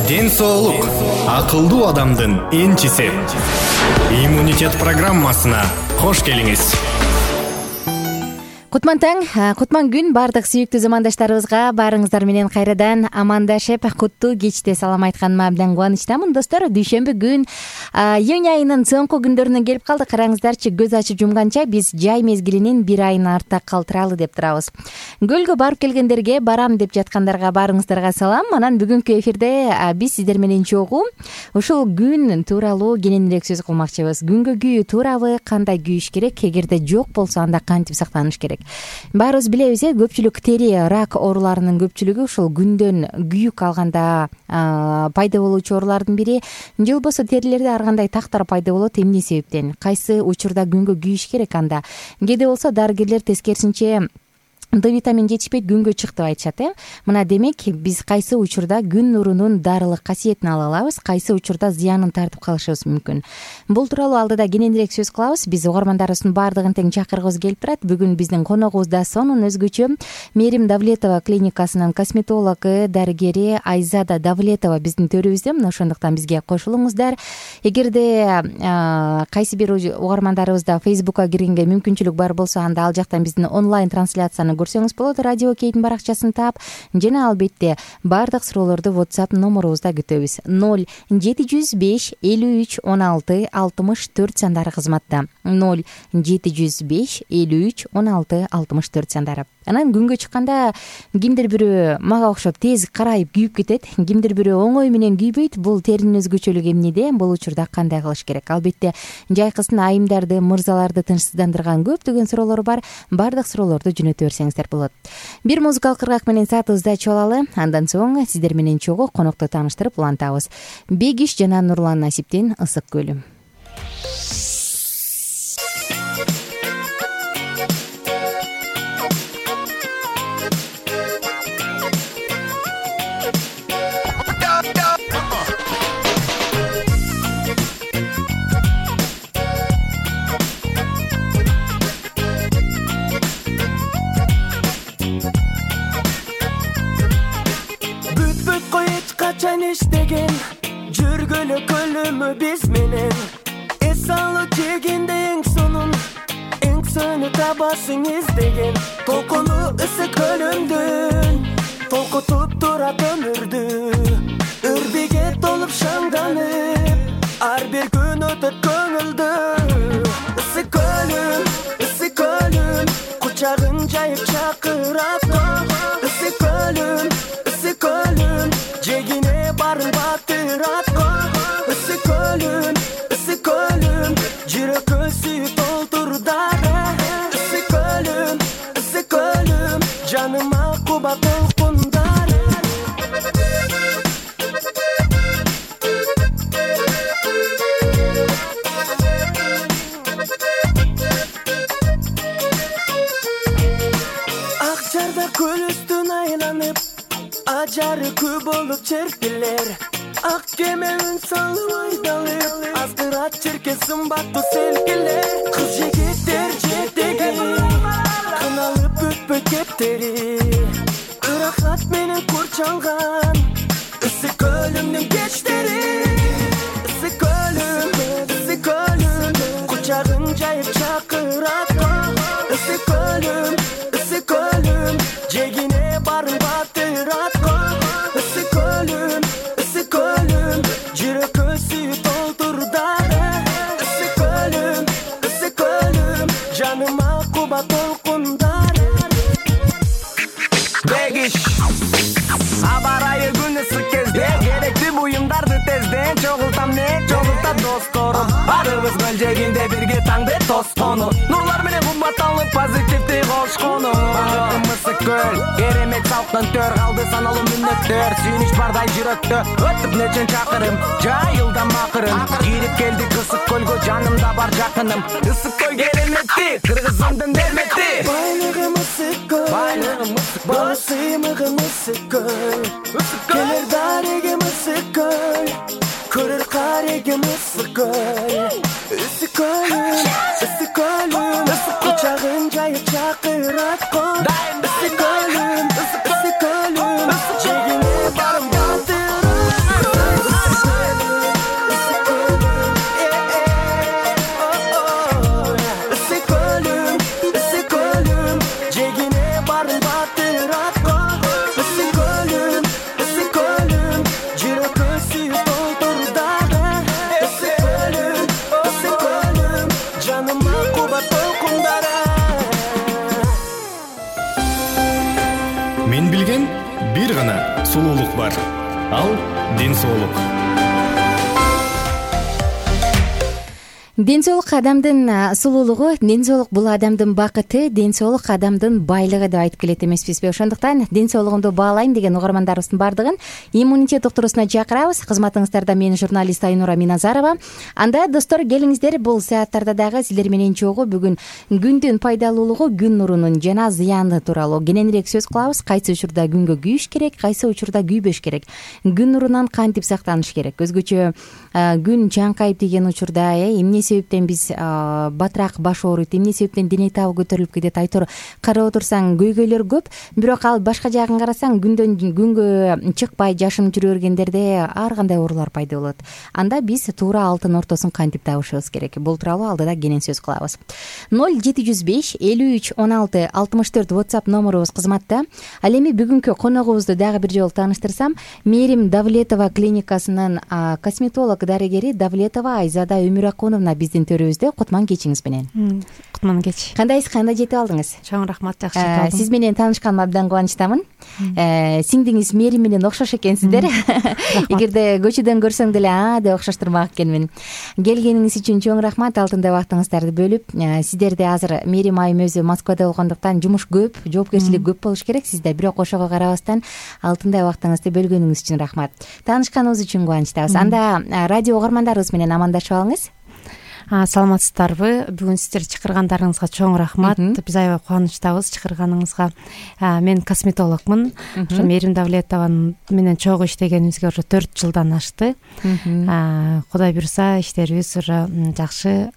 ден соолук акылдуу адамдын энчиси. Иммунитет программасына кош келиңиз. Кутман таң, кутман күн бардык сүйүктүү замандаштарыбызга баарыңыздар менен кайрадан амандашып, куттуу кечте салам айтканыма абдан кубанычтамын. Достор, дүйшөмбү күн июнь айынын соңку күндөрүнө келип калдык. Караңыздарчы, көз ачып жумганча биз жай мезгилинин бир айын артта калтыралы деп турабыз. Көлгө барып келгендерге, барам деп жаткандарга баарыңыздарга салам. Анан бүгүнкү эфирде биз сиздер менен чогуу ушул күн тууралуу кененирээк сөз кылмакчыбыз. Күнгө күйүү туурабы, кандай күйүш керек, эгерде жок болсо анда кантип сактаныш керек? Баарыбыз билебиз, көпчүлүк тери рак ооруларынын көпчүлүгү ушул күндөн күйүк алганда пайда болуучу оорулардын бири. Же болбосо терилерде ар кандай тактар пайда болот. Эмне себептен? Кайсы учурда күнгө күйүш керек анда? Кээде болсо дарыгерлер тескерисинче Д витамин жетишпейт, күнгө чык деп айтышат. Мына демек биз кайсы учурда күн нурунун дарылык касиетин ала алабыз, кайсы учурда зыянын тартып калышыбыз мүмкүн. Бул тууралуу алдыда кененирээк сөз кылабыз. Биз угармандарыбыздын баардыгын тең чакыргыбыз келип турат. Бүгүн биздин коногубуз да сонун өзгөчө. Мээрим Давлетова клиникасынын косметологу, дарыгери Айзада Давлетова биздин төрүбүздө. Мына ошондуктан бизге кошулуңуздар. Эгерде кайсы бир угармандарыбызда Facebookка киргенге мүмкүнчүлүк бар болсо, анда ал жактан биздин онлайн трансляцияны көрсөңүз болот. Радио Кейдин баракчасын таап, жана албетте баардык суроолорду WhatsApp номерубузда күтөбүз. 0705 53 16 64 сандары кызматта. 0705 53 16 64 сандары. Анан күнгө чыкканда кимдир бирөө мага окшоп тез карайып күйүп кетет, кимдир бирөө оңой менен күйбөйт. Бул теринин өзгөчөлүгү эмнеде? Бул учурда кандай кылыш керек? Албетте жайкысын айымдарды, мырзаларды тынчсыздандырган көптөгөн суроолор бар. Баардык суроолорду жөнөтө берсеңиздер болот. Бир музыкалык кыргак менен саатыбызды ачып алалы. Андан соң сиздер менен чогуу конокту тааныштырып улантабыз. Бегиш жана Нурлан Насиптин Ысык көлүм. Качан иштеген жүргөлө көлүмү биз менен эс алып жегенде эң сонун табасың издеген толкуну ысык көлүмдүн толкутуп турат өмүрдү өрбиге толуп шаңданып ар бир күн өтөт көңүлдүү ысык көлүм кучагын жайып чакырат ысык көлүм жегине барын батырат ысык көлүм жүрөккө сүйүп толтурдар ысык көлүм жаныма кубат толкундар ак жарда көл үстүн айланып ажары кү болуп черпилер ак кеме үн салып айдалып аздырат черке сымбаттуу селкилер кыз жигиттер жетеги кыналып бүтпөй кептери ырахат менен курчалган ысык көлүмдүн кечтери ысык көлүм кучагын жайып чакырат ысык көлүм жегине барын батырат ысык көлүм жүрөккө сүйүп толтурдар ысык көлүм жаныма кубат толкундар бегиш аба ырайы күн ысык кезде керектүү буюмдарды тезден чогултам чогултат досторум баарыбыз мөлжөгүндө бирге таңды тоскону нурлар менен кумбатталып позитивди кошкону ысык көл керемет салкын төр калды саналуу мүнөттөр сүйүнүч бардай жүрөктө өтүп нечен чакырым жайылдам акырын кирип келдик ысык көлгө жанымда бар жакыным ысык көл кереметти кыргызымдын дермети байлыгым ысык көл бала сыймыгым ысык көл келер дарегим ысык көл көрөр карегим ысык көл ысык көлүм кучагын жайып чакырат ысык көлүм жегине барым батырат ден соолук. ден соолук адамдын сулуулугу, ден соолук бул адамдын бакыты, ден соолук адамдын байлыгы деп айтып келет эмеспизби? Ошондуктан ден соолугунду баалайм деген угармандарыбыздын баардыгын иммунитет уктуруусуна чакырабыз. Кызматыңыздарда мен журналист Айнура Миназарова. Анда достор, келиңиздер, бул сааттарда дагы силер менен чогуу бүгүн күндүн пайдалуулугу, күн нурунун жана зыяны тууралуу кененирээк сөз кылабыз. Кайсы учурда күнгө күйүш керек, кайсы учурда күйбөш керек, күн нурунан кантип сактаныш керек, өзгөчө күн чаңкайып тийген учурда эмне себептен биз батыраак баш ооруйт, эмне себептен дене табы көтөрүлүп кетет, айтор карап отурсаң көйгөйлөр көп, бирок ал башка жагын карасаң күндөн күнгө чыкпай жашынып жүрө бергендерде ар кандай оорулар пайда болот. Анда биз туура алтын ортосун кантип табышыбыз керек? Бул тууралуу алдыда кенен сөз кылабыз. 0705 53 16 64 WhatsApp номерубуз кызматта. Ал эми бүгүнкү коногубузду дагы бир жолу тааныштырсам, Мээрим Давлетова клиникасынын косметолог дарыгери Давлетова Айзада Өмүракуновна биздин төрүбүздө. Кутман кечиңиз менен. Кутман кеч. Кандайсыз, кандай жетип алдыңыз? Чоң рахмат, жакшы жетип алдым. Сиз менен таанышканыма абдан кубанычтамын. Сиңдиңиз Мээрим менен окшош экенсиздер. Эгерде көчөдөн көрсөң деле деп окшоштурмак экенмин. Келгениңиз үчүн чоң рахмат. Алтындай убактыңыздарды бөлүп, сиздерде азыр Мээрим айым өзү Москвада болгондуктан жумуш көп, жоопкерчилик көп болуш керек сизде. Бирок ошого карабастан алтындай убактыңызды бөлгөнүңүз үчүн рахмат. Таанышканыбыз үчүн кубанычтабыз. Анда радио угармандарыбыз менен амандашып алыңыз. Саламатсыздарбы? Бүгүн сиздер чакыргандарыңызга чоң рахмат. Биз аябай кубанычтабыз чакырганыңызга. Мен косметологмун. Ошо Мээрим Давлетова менен чогуу иштегенибизге уже 4 жылдан ашты. Кудай буйруса иштерибиз уже жакшы.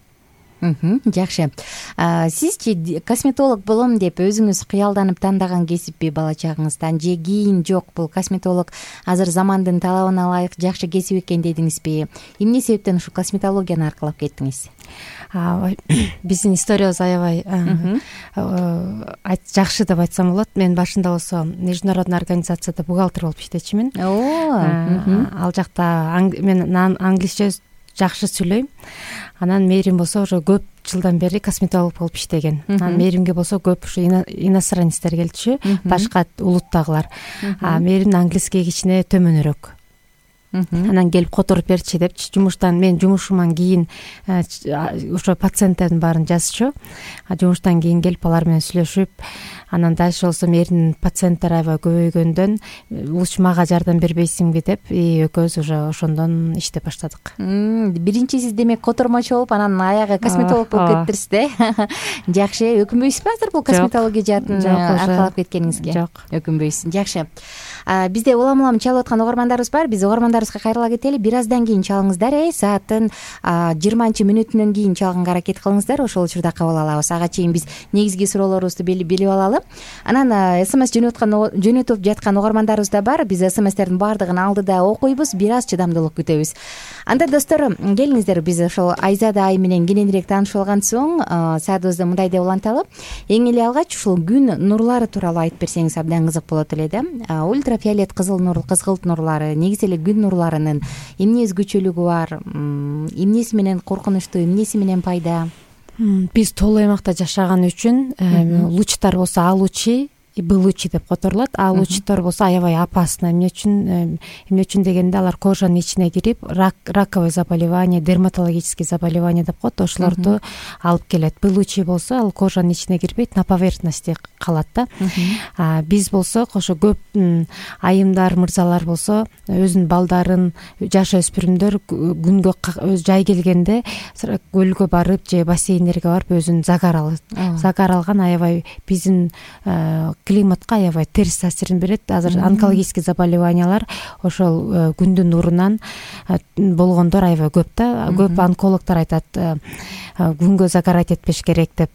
Жакшы. Сизчи косметолог болом деп өзүңүз кыялданып тандаган кесиппи бала чагыңыздан же кийин жок бул косметолог азыр замандын талабына ылайык жакшы кесип экен дедиңизби? Эмне себептен ушу косметологияны аркылап кеттиңиз? Биздин историябыз аябай жакшы деп айтсам болот. Мен башында болсо международный организацияда бухгалтер болуп иштечимин. Ал жакта мен англисче жакшы сүйлөйм. Анан Мээрим болсо уже көп жылдан бери косметолог болуп иштеген. Мээримге болсо көп ушу иностранецтер келчү, башка улуттагылар. Мээримдин английский кичине төмөнүрөөк. Анан келип которуп берчи деп мен жумушуман кийин ошо пациенттердин баарын жазчу. Жумуштан кийин келип алар менен сүйлөшүп, анан дальше болсо Мээримдин пациенттери аябай көбөйгөндөн лучше мага жардам бербейсиңби деп экөөбүз уже ошондон иштеп баштадык. Биринчи сиз демек котормочу болуп, анан аягы косметолог болуп кеттиңиз да? Жакшы, өкүнбөйсүзбү азыр бул косметология жаатын аркалап кеткениңизге? Жок, өкүнбөйсүз. Жакшы. Бизде улам чалып аткан угармандарыбыз бар. Биз угармандарыбызга кайрыла кетели. Бир аздан кийин чалыңыздар. Сааттын 20-мүнөтүнөн кийин чалганга аракет кылыңыздар. Ошол учурда кабыл алабыз. Ага чейин биз негизги суроолорубузду билип алалы. Анан СМС жөнөтүп жаткан угармандарыбыз да бар. Биз СМСтердин баардыгын алдыда окуйбуз. Бир аз чыдамдуулук күтөбүз. Анда достор, келиңиздер, биз ошол Айзада айым менен кененирээк таанышып алган соң саатыбызды мындай деп уланталы. Эң эле алгач ушул күн нурлары тууралуу айтып берсеңиз абдан кызык болот эле да. Ультрафиолет кызыл нур, кызгылт нурлары, негизи эле күн нурларынын эмне өзгөчөлүгү бар, эмнеси менен коркунучтуу, эмнеси менен пайда? Биз толуу аймакта жашаган үчүн лучтар болсо А лучи, Б лучи деп которулат. А лучтар болсо аябай опасно. Эмне үчүн дегенде алар кожанын ичине кирип, раковое заболевание, дерматологические заболевания деп коет, ошолорду алып келет. Б лучи болсо ал кожанын ичине кирбейт, на поверхности калат да. Биз болсо ошо көп айымдар, мырзалар болсо өзүнүн балдарын, жаш өспүрүмдөр күнгө жай келгенде көлгө барып же бассейндерге барып өзүн загар алган аябай биздин климатка аябай терс таасирин берет. Азыр онкологический заболеваниялар ошол күндүн нурунан болгондор аябай көп да. Көп онкологдор айтат, күнгө загорать этпеш керек деп.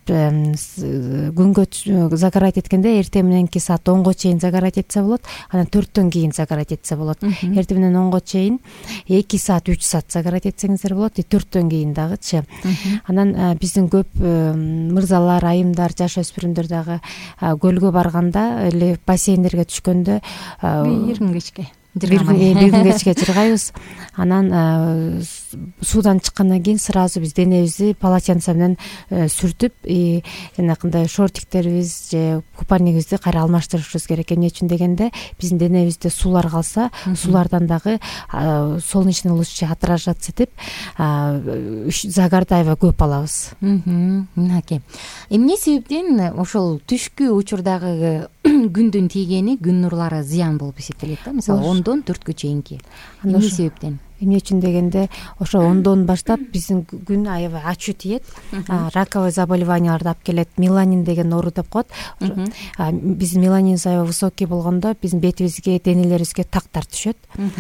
Күнгө загорать эткенде эртең мененки саат 10го чейин загорать этсе болот, анан 4төн кийин загорать этсе болот. Эртең менен 10го чейин 2 саат 3 саат загорать этсеңиздер болот, 4төн кийин дагычы. Анан биздин көп мырзалар, айымдар, жаш өспүрүмдөр дагы көлгө барганда эле бассейндерге түшкөндө эркин кечке бир күн кечке жыргайбыз. Анан суудан чыккандан кийин сразу биз денебизди полотенце менен сүртүп, жанакындай шортиктерибиз же купальнигибизди кайра алмаштырышыбыз керек. Эмне үчүн дегенде, биздин денебизде суулар калса, суулардан дагы солнечный лучи отражаться этип, загарды аябай көп алабыз. Мынакей. Эмне себептен ошол түшкү учурдагы күндүн тийгени, күн нурлары зыян болуп эсептелет да? Мисалы 10дон 4кө чейинки. Эмне себептен? Эмне үчүн дегенде, ошо 10дон баштап биздин күн аябай ачуу тиет, раковый заболеванияларды алып келет. Меланин деген оору деп коет. Биздин меланинибиз аябай высокий болгондо биздин бетибизге, денелерибизге тактар түшөт.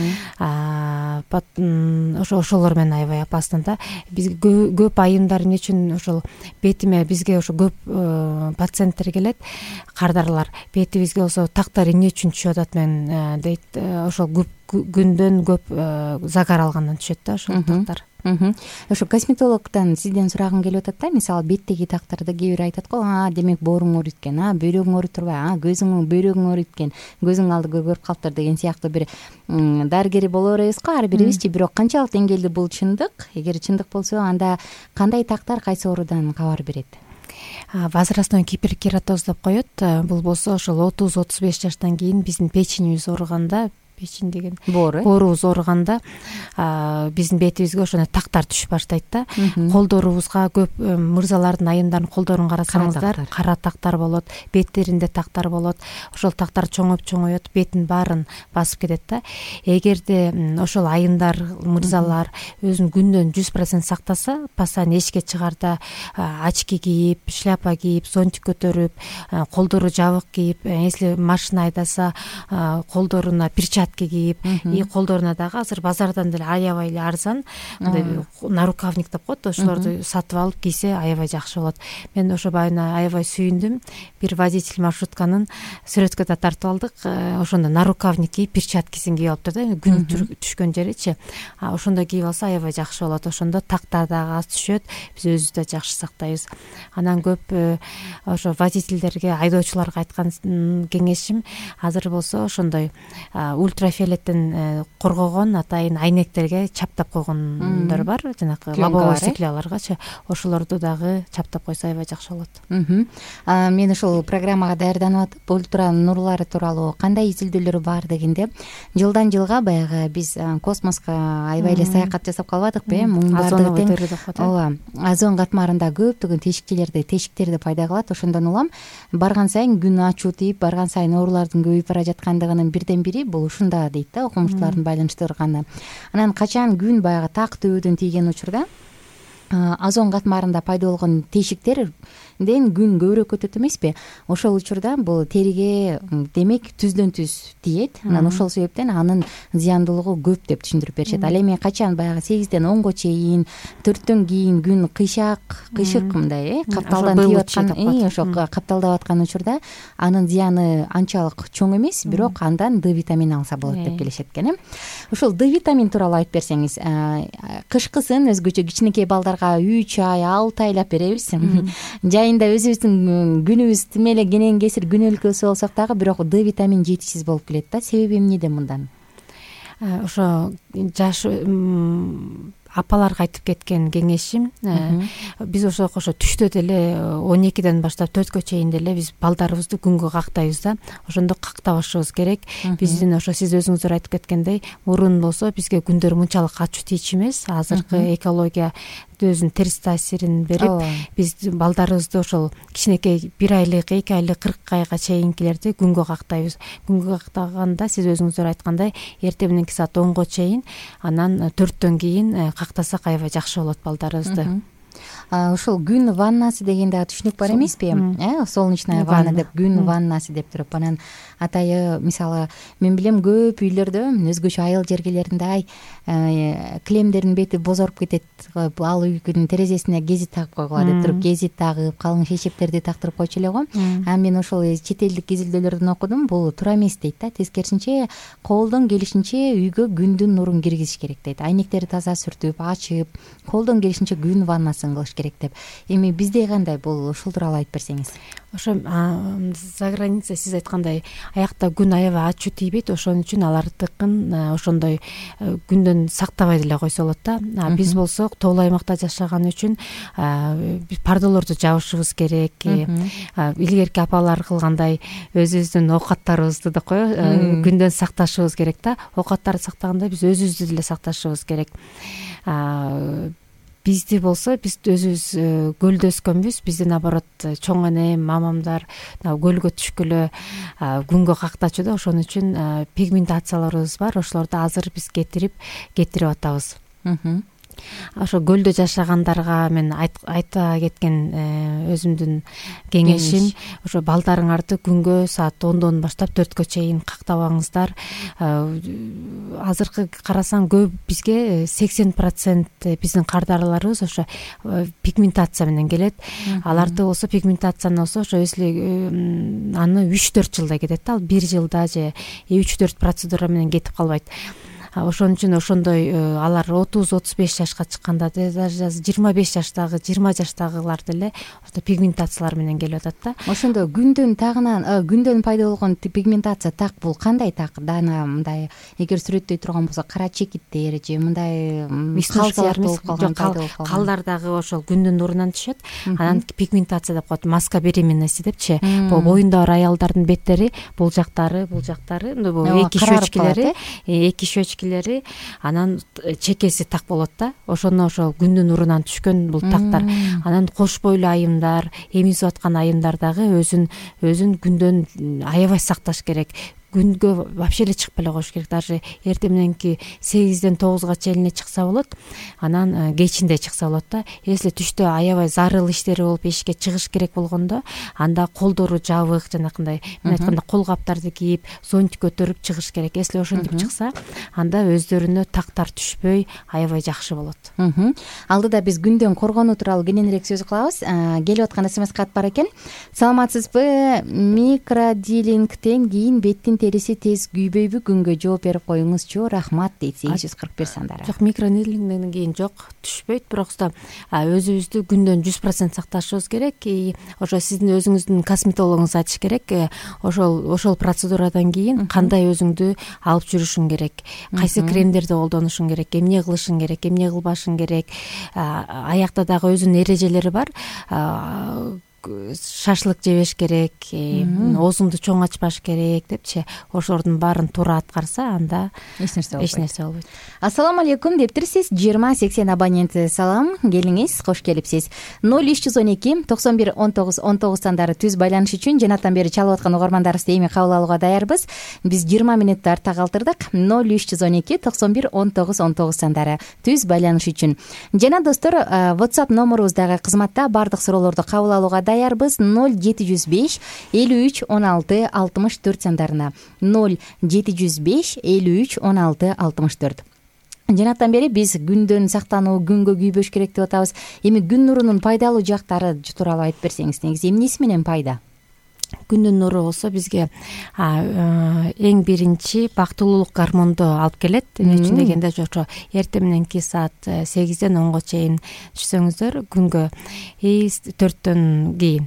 Ошолор менен аябай опасно да. Бизге көп айымдар эмне үчүн ошол бетиме, бизге ошо көп пациенттер келет, кардарлар. Бетибизге болсо тактар эмне үчүн түшүп атат мен дейт. Ошол күндөн көп загар алгандан түшөт да ошол тактар. Ошо косметологдон сизден сурагым келип атат да, мисалы беттеги тактарды кээ бир айтат го, демек бооруң ооруйт экен, бөйрөгүң ооруйт турбайбы, көзүң бөйрөгүң ооруйт экен, көзүң алды көрүп калыптыр деген сыяктуу бир дарыгери боло беребиз го ар бирибизчи. Бирок канчалык деңгээлде бул чындык? Эгер чындык болсо, анда кандай тактар кайсы оорудан кабар берет? Возрастной гиперкератоз деп коет. Бул болсо ошол 30-35 жаштан кийин биздин печенибиз ооруганда, печень деген боорубуз ооруганда биздин бетибизге ошондой тактар түшүп баштайт да. Колдорубузга көп мырзалардын, айымдардын колдорун карасаңыздар, кара тактар болот, беттеринде тактар болот. Ошол тактар чоңоюп, бетин баарын басып кетет да. Эгерде ошол айымдар, мырзалар өзүн күндөн 100% сактаса, постоянно эшикке чыгарда очки кийип, шляпа кийип, зонтик көтөрүп, колдору жабык кийип, если машина айдаса, колдоруна перчатка кийип, колдоруна дагы азыр базардан деле аябай эле арзан нарукавник деп коет, ошолорду сатып алып кийсе аябай жакшы болот. Мен ошо байына аябай сүйүндүм. Бир водитель маршрутканын сүрөткө да тартып алдык. Ошондо нарукавник кийип, перчаткасын кийип алыптыр да, күн түшкөн жеричи. Ошондо кийип алса аябай жакшы болот. Ошондо тактар дагы аз түшөт, биз өзүбүздү да жакшы сактайбыз. Анан көп ошо водительдерге, айдоочуларга айткан кеңешим, азыр болсо ошондой ультрафиолеттен коргогон атайын айнектерге чаптап койгондор бар, жанакы лобовой стекляларгачы. Ошолорду дагы чаптап койсо аябай жакшы болот. Мен ошол программага даярданып атып, ультра нурлары тууралуу кандай изилдөөлөр бар дегенде, жылдан жылга баягы биз космоска аябай эле саякат жасап калбадыкпы, ооба, озон катмарында көптөгөн тешиктерди пайда кылат. Ошондон улам барган сайын күн ачуу тийип, барган сайын оорулардын көбөйүп бара жаткандыгынын бирден бири бул ушунда дейт да, окумуштуулардын байланыштырганы. Анан качан күн баягы так төбөдөн тийген учурда озон катмарында пайда болгон тешиктерден күн көбүрөөк өтөт эмеспи? Ошол учурда бул териге демек түздөн түз тиет. Анан ошол себептен анын зыяндуулугу көп деп түшүндүрүп беришет. Ал эми качан баягы 8ден 10го чейин, 4төн кийин күн кыйшык мындай капталдан тийип аткан, ошол капталдап аткан учурда анын зыяны анчалык чоң эмес, бирок андан Д витамин алса болот деп келишет экен. Ошол Д витамин тууралуу айтып берсеңиз, кышкысын өзгөчө кичинекей балдарга 3 ай, 6 айлап беребиз. Жайында өзүбүздүн күнүбүз тим эле кенен кесир күнөлүкөсү болсок дагы, бирок Д витамин жетишсиз болуп келет да. Себеби эмнеде мындан? Ошо жаш апаларга айтып кеткен кеңешим, биз ошо түштө деле 12ден баштап 4кө чейин деле биз балдарыбызды күнгө кактайбыз да. Ошондо кактабашыбыз керек. Биздин ошо сиз өзүңүздөр айтып кеткендей, мурун болсо бизге күндөр мынчалык ачуу тийчү эмес. Азыркы экология өзүнүн терс таасирин берип, биз балдарыбызды ошол кичинекей 1 айлык, 2 айлык, 40 айга чейинкилерди күнгө кактайбыз. Күнгө кактаганда сиз өзүңүздөр айткандай эртең мененки саат 10го чейин, анан 4төн кийин кактасак аябай жакшы болот балдарыбызды. Ошол күн ваннасы деген дагы түшүнүк бар эмеспи? Солнечная ванна деп, күн ваннасы деп туруп, анан атайы, мисалы, мен билем көп үйлөрдө, өзгөчө айыл жергелеринде килемдердин бети бозоруп кетет, ал үйдүн терезесине гезит тагып койгула деп туруп, гезит тагып, калың шешептерди тактырып койчу эле го. Мен ошол чет элдик изилдөөлөрдөн окудум, бул туура эмес дейт да. Тескерисинче, колдон келишинче үйгө күндүн нурун киргизиш керек дейт. Айнектерди таза сүртүп, ачып, колдон келишинче күн ваннасы операциясын кылыш керек деп. Эми бизде кандай бул, ушул тууралуу айтып берсеңиз. Ошо за граница сиз айткандай аякта күн аябай ачуу тийбейт, ошон үчүн алардыкын ошондой күндөн сактабай деле койсо болот да. Биз болсок тоолуу аймакта жашаган үчүн пардалорду жабышыбыз керек. Илгерки апалар кылгандай өзүбүздүн оокаттарыбызды да күндөн сакташыбыз керек да. Оокаттарды сактаганда биз өзүбүздү деле сакташыбыз керек. Бизди болсо биз өзүбүз көлдө өскөнбүз. Бизди наоборот чоң энем, мамамдар көлгө түшкүлө күнгө кактачу да. Ошон үчүн пигментацияларыбыз бар. Ошолорду азыр биз кетирип атабыз. Ошо көлдө жашагандарга мен айта кеткен өзүмдүн кеңешим, ошо балдарыңарды күнгө саат 10дон баштап 4кө чейин кактабаңыздар. Азыркы карасаң көп бизге 80% биздин кардарларыбыз ошо пигментация менен келет. Аларды болсо пигментацияны болсо ошо если аны 3-4 жылда кетет да, ал 1 жылда же 3-4 процедура менен кетип калбайт. Ошон үчүн ошондой алар 30-35 жашка чыкканда даже 25 жаштагы 20 жаштагылар деле ошо пигментациялар менен келип атат да. Ошондо күндүн пайда болгон пигментация так бул кандай так? Дана мындай эгер сүрөттөй турган болсо кара чекиттер же мындай веснушкалар болуп калган, калдардагы ошол күндүн нурунан түшөт. Анан пигментация деп коет, маска беременности депчи. Бул боюнда бар аялдардын беттери бул жактары бул эки щечкилери анан чекеси так болот да. Ошону ошол күндүн нурунан түшкөн бул тактар. Анан кош бойлуу айымдар, эмизип аткан айымдар дагы өзүн күндөн аябай сакташ керек. Күнгө вообще эле чыкпай эле коюш керек. Даже эртең мененки 8ден 9га чейин чыкса болот. Анан кечинде чыкса болот да. Если түштө аябай зарыл иштери болуп эшикке чыгыш керек болгондо, анда колдору жабык, жанакындай мен айтканда кол каптарды кийип, зонтик көтөрүп чыгыш керек. Если ошентип чыкса, анда өздөрүнө тактар түшпөй аябай жакшы болот. Алдыда биз күндөн коргонуу тууралуу кененирээк сөз кылабыз. Келип аткан СМС кат бар экен. Саламатсызбы? Микродилингтен кийин беттин териси тез күйбөйбү? Күнгө жооп берип коюңузчу, рахмат дейт 841 сандары. Жок, микродилингден кийин жок, түшпөйт, бирок өзүбүздү күндөн 100% сакташыбыз керек. Ошо сиздин өзүңүздүн косметологуңуз айтыш керек. Ошол процедурадан кийин кандай өзүңдү алып жүрүшүң керек, кайсы кремдерди колдонушуң керек, эмне кылышың керек, эмне кылбашың керек. Аякта дагы өзүнүн эрежелери бар. Шашлык жебеш керек, оозуңду чоң ачпаш керек депчи. Ошолордун баарын туура аткарса, анда эч нерсе болбойт. Ассаламу алейкум дептирсиз. 2080 абоненти салам, келиңиз, кош келипсиз. 0312 91 19 19 сандары түз байланыш үчүн жанаттан бери чалып аткан угармандарыбызды эми кабыл алууга даярбыз. Биз 20 мүнөттү артта калтырдык. 0312 91 19 19 сандары түз байланыш үчүн. Жана достор, WhatsApp номерубуз дагы кызматта. Бардык суроолорду кабыл алууга даярбыз. 0705 53 16 64 сандарына. 0705 53 16 64. Жанаттан бери биз күндөн сактануу, күнгө күйбөш керек деп атабыз. Эми күн нурунун пайдалуу жактары тууралуу айтып берсеңиз, негизи эмнеси менен пайда? Күндүн нуру болсо бизге эң биринчи бактылуулук гормонду алып келет. Эмне үчүн дегенде ошо эртең мененки саат 8ден 10го чейин түшсөңүздөр күнгө 4төн кийин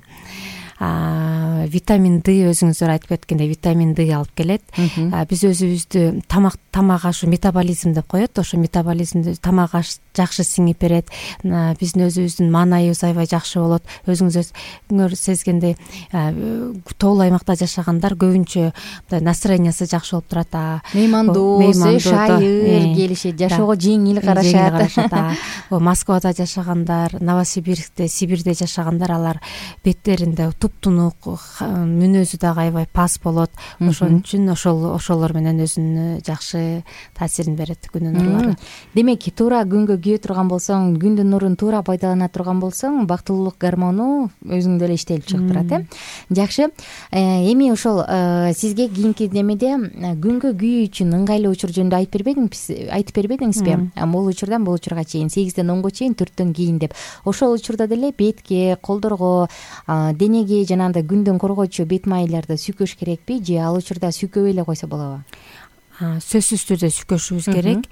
витамин D, өзүңүздөр айтып кеткендей витамин D алып келет. Биз өзүбүздү тамак ашу метаболизм деп коет. Ошо метаболизмди тамак аш жакшы сиңип берет. Биздин өзүбүздүн маанайыбыз аябай жакшы болот. Өзүңүздөр сезгендей тоолуу аймакта жашагандар көбүнчө настроениясы жакшы болуп турат. Меймандоос, шайыр келишет, жашоого жеңил карашат. Москвада жашагандар, Новосибирскте, Сибирде жашагандар, алар беттеринде туп-тунук, мүнөзү дагы аябай пас болот. Ошон үчүн ошолор менен өзүнө жакшы таасирин берет күндүн нурлары. Демек, туура күнгө күйө турган болсоң, күндүн нурун туура пайдалана турган болсоң, бактылуулук гормону өзүңдө эле иштелип чыгып турат, Жакшы. Эми ошол сизге кийинки немеде күнгө күйүү үчүн ыңгайлуу учур жөнүндө айтып бербедиңизби? Бул учурдан бул учурга чейин 8ден 10го чейин 4төн кийин деп. Ошол учурда деле бетке, колдорго, денеге жанагындай күндөн коргоочу бет майларды сүйкөш керекпи же ал учурда сүйкөбөй эле койсо болобу? сөзсүз түрдө сүкөшүбүз керек.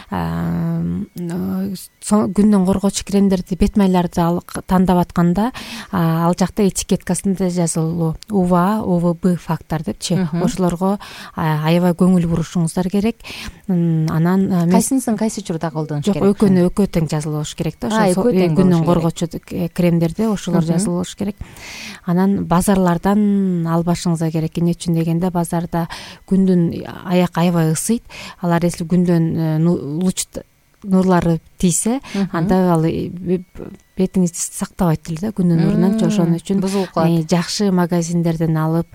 Күндөн коргоочу кремдерди, бет майларды тандап атканда ал жакта этикеткасында жазылуу УВА, УВБ фактор депчи, ошолорго аябай көңүл бурушуңуздар керек. Анан кайсынысын кайсы учурда колдонуш керек? Жок, экөө тең жазылып болуш керек да. Ошол күндөн коргоочу кремдерде ошолор жазылып болуш керек. Анан базарлардан албашыңыздар керек. Эмне үчүн дегенде, базарда күндүн аяк аябай ысыйт. Алар если күндөн луч нурлары тийсе, анда ал бетиңизди сактабайт эле да күндүн нурунан. Ошон үчүн бузулуп калат. Жакшы магазиндерден алып,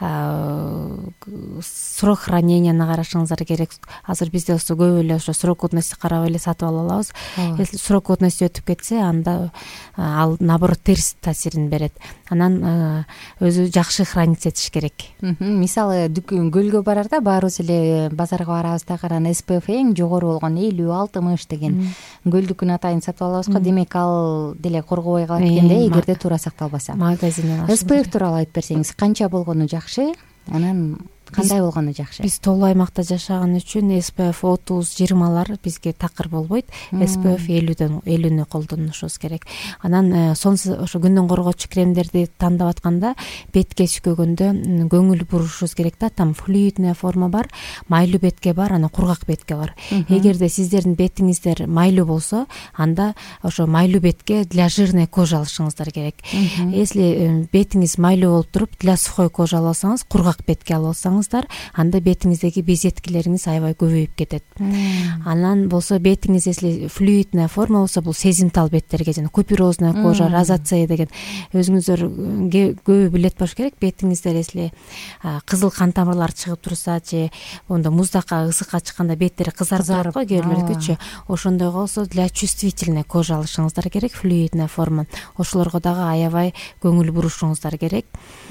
срок храненияны карашыңыздар керек. Азыр бизде болсо көп эле ошо срок годности карап эле сатып ала алабыз. Если срок годности өтүп кетсе, анда ал наоборот терс таасирин берет. Анан өзү жакшы хранить этиш керек. Мисалы көлгө барарда баарыбыз эле базарга барабыз да, анан SPF эң жогору болгон 50-60 деген көлдүкүн атайын сатып алабыз го. Демек ал деле коргобой калат экенде, эгерде туура сакталбаса. Магазинден SPF тууралуу айтып берсеңиз, канча болгону жакшы? Анан кандай болгону жакшы? Биз тоолуу аймакта жашаган үчүн SPF 30-20 бизге такыр болбойт. SPF 50-нү колдонушубуз керек. Анан ошо күндөн коргоочу кремдерди тандап атканда бетке сүкөгөндө көңүл бурушубуз керек да. Там флюидная форма бар, майлуу бетке бар, анан кургак бетке бар. Эгерде сиздердин бетиңиздер майлуу болсо, анда ошо майлуу бетке для жирной кожа алышыңыздар керек. Если бетиңиз майлуу болуп туруп, для сухой кожа алсаңыз, кургак бетке алсаңыз, анда бетиңиздеги безеткилериңиз аябай көбөйүп кетет. Анан болсо бетиңиз если флюидная форма болсо, бул сезимтал беттерге, жана куперозная кожа, розация деген өзүңүздөр көбү билет болуш керек. Бетиңиздер если кызыл кан тамырлар чыгып турса, же онда муздакка, ысыкка чыкканда беттери кызарып го, кээ бирлергечи, ошондой болсо для чувствительной кожа алышыңыздар керек, флюидная форма. Ошолорго дагы аябай көңүл бурушуңуздар керек.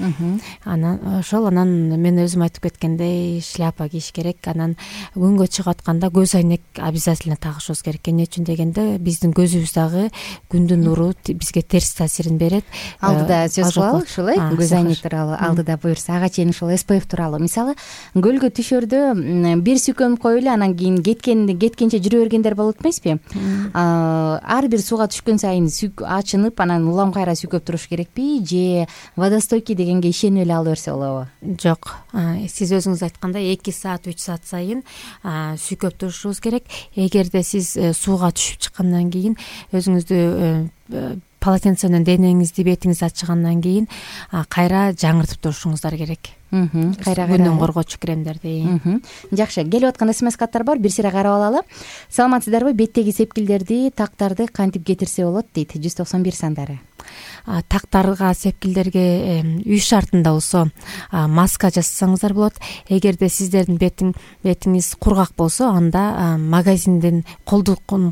Анан мен өзүм айтып кеткендей, шляпа кийиш керек. Анан күнгө чыгып атканда көз айнек обязательно тагышыбыз керек. Эмне үчүн дегенде, биздин көзүбүз дагы күндүн нуру бизге терс таасирин берет. Алдыда сөз кылалы ушулай, көз айнек тууралуу. Алдыда буюрса, ага чейин ушул SPF тууралуу. Мисалы, көлгө түшөрдө бир сүйкөнүп коюп эле, анан кийин кеткенче жүрө бергендер болот эмеспи? Ар бир сууга түшкөн сайын ачынып, анан улам кайра сүйкөп туруш керекпи, же водостойкий дегенге ишенип эле ала берсе болобу? Жок. Сиз өзүңүз айткандай 2 саат 3 саат сайын сүйкөп турушубуз керек. Эгерде сиз сууга түшүп чыккандан кийин өзүңүздү полотенценен денеңизди, бетиңизди ачыгандан кийин кайра жаңыртып турушуңуздар керек. Күндөн коргоочу кремдерди. Жакшы, келип аткан смс каттар бар, бир сыйра карап алалы. Саламатсыздарбы? Беттеги сепкилдерди, тактарды кантип кетирсе болот дейт. 191 сандары. Тактарга, сепкилдерге үй шартында болсо маска жасасаңыздар болот. Эгерде сиздердин бетиңиз кургак болсо, анда магазинден колдун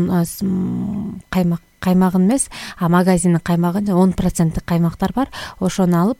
каймагын эмес, магазиндин каймагын, 10% каймактар бар. Ошону алып,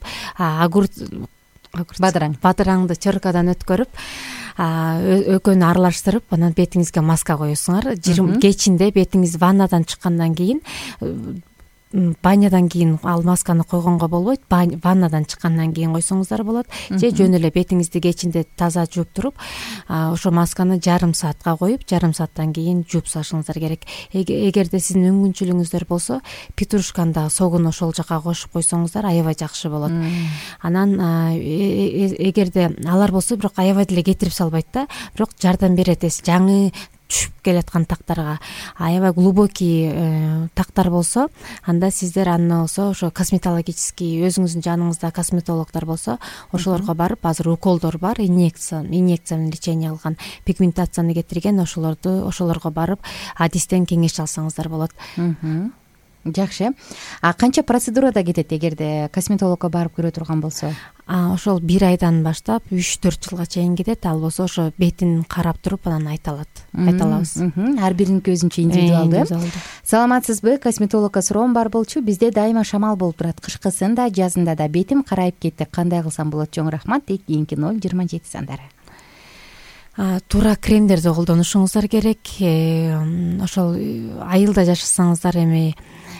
бадыраңды чыркадан өткөрүп, экөөнү аралаштырып, анан бетиңизге маска коесуңар. Кечинде бетиңиз ваннадан чыккандан кийин, банядан кийин ал масканы койгонго болбойт. Ваннадан чыккандан кийин койсоңуздар болот. Же жөн эле бетиңизди кечинде таза жууп туруп, ошо масканы жарым саатка коюп, жарым сааттан кийин жууп салышыңыздар керек. Эгерде сиздин мүмкүнчүлүгүңүздөр болсо, петрушканы да согун ошол жака кошуп койсоңуздар аябай жакшы болот. Анан эгерде алар болсо, бирок аябай деле кетирип салбайт да, бирок жардам берет. Жаңы түшүп келаткан тактарга, аябай глубокий тактар болсо, анда сиздер аны болсо ошо косметологический, өзүңүздүн жаныңызда косметологдор болсо, ошолорго барып, азыр уколдор бар, инъекциялык лечение алган, пигментацияны кетирген, ошолорго барып адистен кеңеш алсаңыздар болот. Жакшы. Канча процедурада кетет эгерде косметологко барып көрө турган болсо? Ошол 1 айдан баштап 3-4 жылга чейин кетет. Ал болсо ошо бетин карап туруп, анан айталабыз. Ар бириники өзүнчө индивидуалдуу. Саламатсызбы? Косметологко суроом бар болчу. Бизде дайыма шамал болуп турат. Кышкысын да, жазында да бетим карайып кетти. Кандай кылсам болот? Чоң рахмат. Кийинки 027 сандары. Туура кремдерди колдонушуңуздар керек. Ошол айылда жашасаңыздар, эми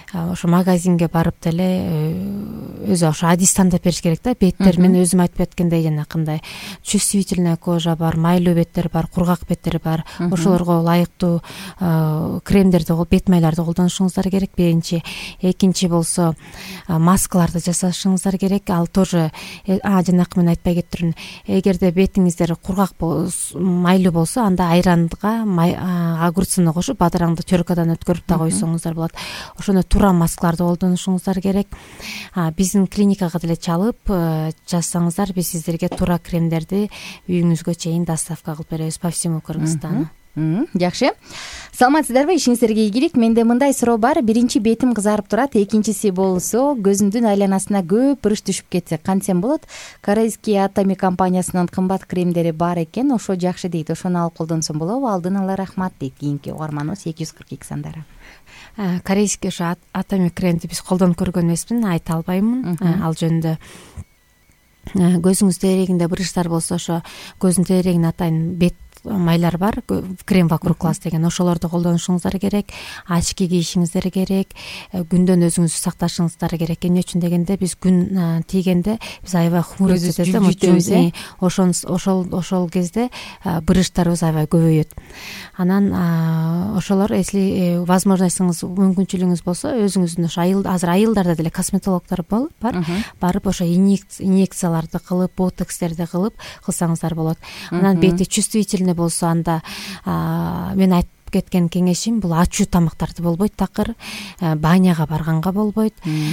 ошо магазинге барып деле өзү ошо адис тандап бериш керек да. Беттер мен өзүм айтып кеткендей жанакындай чувствительная кожа бар, майлуу беттер бар, кургак беттер бар. Ошолорго ылайыктуу кремдерди, бет майларды колдонушуңуздар керек биринчи. Экинчи болсо маскаларды жасашыңыздар керек. Ал тоже жанакы мен айтпай кеттирмин. Эгерде бетиңиздер кургак майлуу болсо, анда айранга огурцуну кошуп бадыраңды чөркадан өткөрүп да койсоңуздар болот. Ошону туура маскаларды колдонушуңуздар керек. Биздин клиникага деле чалып жазсаңыздар, биз сиздерге туура кремдерди үйүңүзгө чейин доставка кылып беребиз по всему Кыргызстану. Жакшы. Саламатсыздарбы? Ишиңиздерге ийгилик. Менде мындай суроо бар. Биринчи бетим кызарып турат, экинчиси болсо көзүмдүн айланасына көп буруч түшүп кетсе кантсем болот? Корейский Атоми компаниясынын кымбат кремдери бар экен, ошо жакшы дейт. Ошону алып колдонсом болобу? Алдын ала рахмат дейт кийинки угарманыбыз 242 сандары. Корейский ошо Атоми кремди биз колдонуп көргөн эмесмин, айта албаймын ал жөнүндө. Көзүңүз терегинде буручтар болсо, ошо көздүн терегин атайын бет майлар бар, крем вокруг глаз деген, ошолорду колдонушуңуздар керек. Очки кийишиңиздер керек. Күндөн өзүңүздү сакташыңыздар керек. Эмне үчүн дегенде, биз күн тийгенде биз аябай хумурат этебиз. Ошол кезде буручтарыбыз аябай көбөйөт. Анан ошолор, если возможностуңуз, мүмкүнчүлүгүңүз болсо, өзүңүздүн ошо азыр айылдарда деле косметологдор бар. Барып ошо инъекцияларды кылып, ботокстерди кылсаңыздар болот. Анан бети чувствительный болсо, анда мен айтып кеткен кеңешим, бул ачуу тамактарды болбойт, такыр баняга барганга болбойт,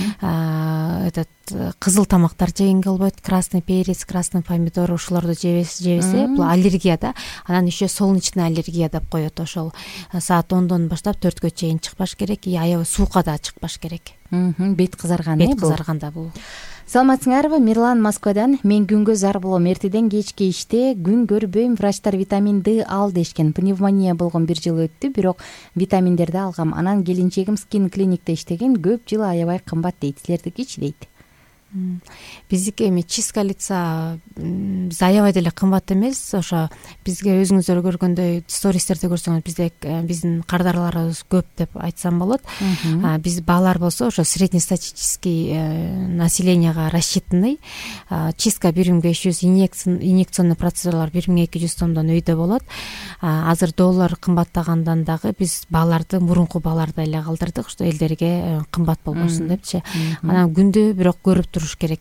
этот кызыл тамактар жегенге болбойт, красный перец, красный помидор, ошолорду жебесе бул аллергия да. Анан еще солнечный аллергия деп коет. Ошол саат 10дон баштап 4кө чейин чыкпаш керек, аябай суукка да чыкпаш керек. Бет кызарганда бул. Саламатсыңарбы? Мирлан Москвадан. Мен күнгө зар болом. Эртеден кечке иште күн көрбөйм. Врачтар витамин Д ал дешкен. Пневмония болгон 1 жыл өттү, бирок витаминдерди алгам. Анан келинчегим Skin Clinic'те иштеген, көп жыл аябай кымбат дейт. Силердикичи дейт. Биздики эми чистка лица биз аябай деле кымбат эмес. Ошо бизге өзүңүздөр көргөндөй стористерди көрсөңүз, биздин кардарларыбыз көп деп айтсам болот. Биз баалар болсо ошо среднестатистический населенияга рассчитанный. Чистка 1500, инъекционный процедуралар 1200 сомдон үйдө болот. Азыр доллар кымбаттагандан дагы биз бааларды мурунку бааларды эле калтырдык, что элдерге кымбат болбосун депчи. Анан күндү бирок көрүп туруш керек.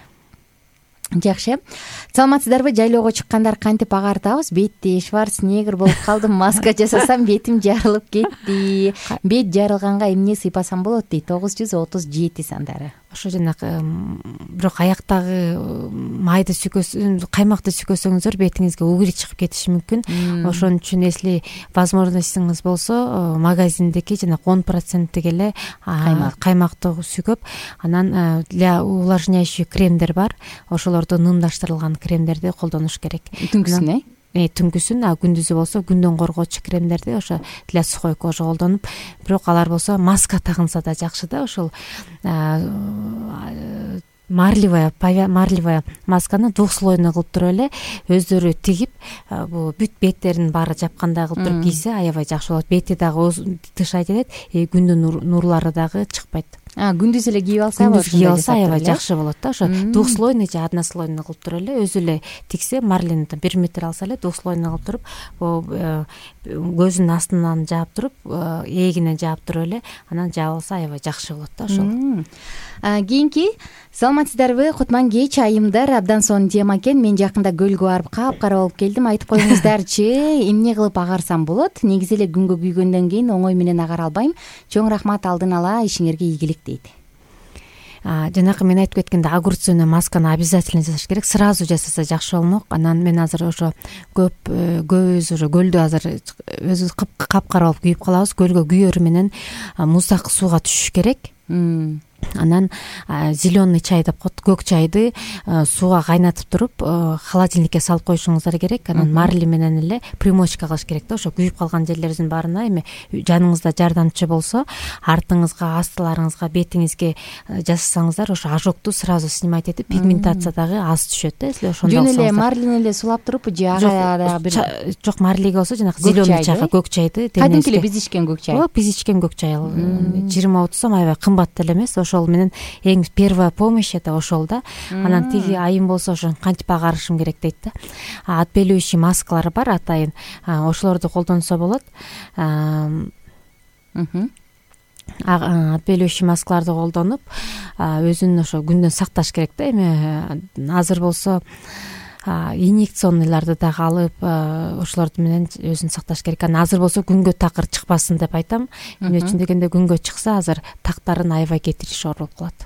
Жакшы. Саламатсыздарбы? Жайлоого чыккандар кантип агартабыз? Бетти Шварценеггер болуп калдым, маска жасасам бетим жарылып кетти. Бет жарылганга эмне сыйпасам болот дейт. 937 сандары. Ошо жанакы бирок аяктагы майды каймакты сүйкөсөңүздөр бетиңизге угри чыгып кетиши мүмкүн. Ошон үчүн если возможностуңуз болсо, магазиндеки жанакы 10% эле каймакты сүйкөп, анан для увлажняющий кремдер бар. Ошолорду нымдаштырылган кремдерди колдонуш керек. Түнкүсүн түнкүсүн, күндүзү болсо күндөн коргоочу кремдерди ошо для сухой кожи колдонуп, бирок алар болсо маска тагынса да жакшы да. Ошол марлевая масканы двухслойный кылып туруп эле өздөрү тигип, бул бүт беттерин баары жапкандай кылып туруп кийсе аябай жакшы болот. Бети дагы дышать этет, күндүн нурлары дагы чыкпайт. Күндүз эле кийип алса аябай жакшы болот да. Ошо двухслойный же однослойный кылып туруп эле өзү эле тиксе, марлени 1 метр алса эле двухслойный кылып туруп, көзүнүн астынан жаап туруп, эгинен жаап туруп эле анан жаап алса аябай жакшы болот да. Ошол. Кийинки, саламатсыздарбы? Кутман кеч айымдар, абдан сонун тема экен. Мен жакында көлгө барып капкара болуп келдим. Айтып коюңуздарчы, эмне кылып агарсам болот? Негизи эле күнгө күйгөндөн кийин оңой менен агара албайм. Чоң рахмат алдын ала, ишиңерге ийгилик дейт. Жанакы мен айтып кеткенде огурцовый масканы обязательно жасаш керек. Сразу жасаса жакшы болмок. Анан мен азыр ошо көбүбүз ошо көлдө азыр өзүбүз капкара болуп күйүп калабыз. Көлгө күйөрү менен муздак сууга түшүш керек. Анан зеленый чай деп коет, көк чайды сууга кайнатып туруп холодильникке салып коюшуңуздар керек. Анан марли менен эле примочка кылыш керек да, ошо күйүп калган жерлерибиздин баарына эми жаныңызда жардамчы болсо артыңызга, астыларыңызга, бетиңизге жасасаңыздар ошо ожогду сразу снимать этип, пигментация дагы аз түшөт да, если ошондой жөн алсаңыздар. эле марлини эле сулап туруп же ага дагы бир жок, марлиге болсо жанагы зеленый чайга, көк чайды кадимки эле биз ичкен көк чай. Биз ичкен көк чай, 20-30 сом, аябай кымбат деле эмес. Ошол менен эң первая помощь это ошол да. Анан тиги айым болсо ошо кантип агарышым керек дейт да. Отбеливающий маскалар бар атайын, ошолорду колдонсо болот. Отбеливающий маскаларды колдонуп өзүн ошо күндөн сакташ керек да. Эми азыр болсо инъекционныйларды дагы алып ошолорду менен өзүн сакташ керек. Анан азыр болсо күнгө такыр чыкпасын деп айтам. Эмне үчүн дегенде күнгө чыкса азыр тактарын аябай кетириш оор болуп калат.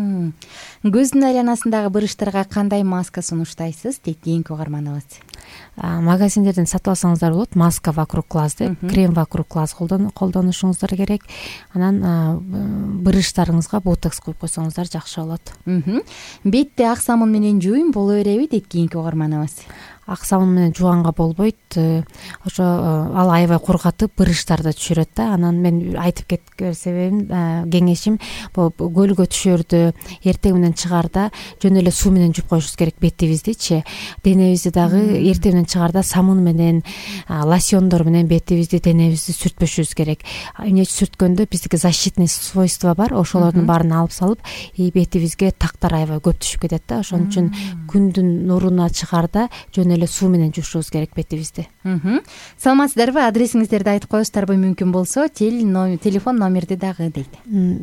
Көздүн айланасындагы бырыштарга кандай маска сунуштайсыз дейт кийинки угарманыбыз. Магазиндерден сатып алсаңыздар болот. Маска вокруг глаз деп, крем вокруг глаз колдонушуңуздар керек. Анан бырыштарыңызга ботокс куюп койсоңуздар жакшы болот. Бетти ак самын менен жууйм боло береби дейт кийинки угарманыбыз. Ак самын менен жууганга болбойт. Ошо ал аябай кургатып бырыштарды түшүрөт да. Анан мен айтып кеткен себебим, кеңешим, көлгө түшөрдү эртең менен чыгарда жөн эле суу менен жууп коюшубуз керек бетибиздичи. Денебизди дагы эртең менен чыгарда самын менен, лосьондор менен бетибизди, денебизди сүртпөшүбүз керек. Эмне сүрткөндө биздики защитный свойство бар, ошолордун баарын алып салып, бетибизге тактар аябай көп түшүп кетет да. Ошон үчүн күндүн нуруна чыгарда жөн эле суу менен жуушубуз керек бетибизди. Саламатсыздарбы? Адресиңиздерди айтып коесуздарбы мүмкүн болсо, телефон номерди дагы дейт.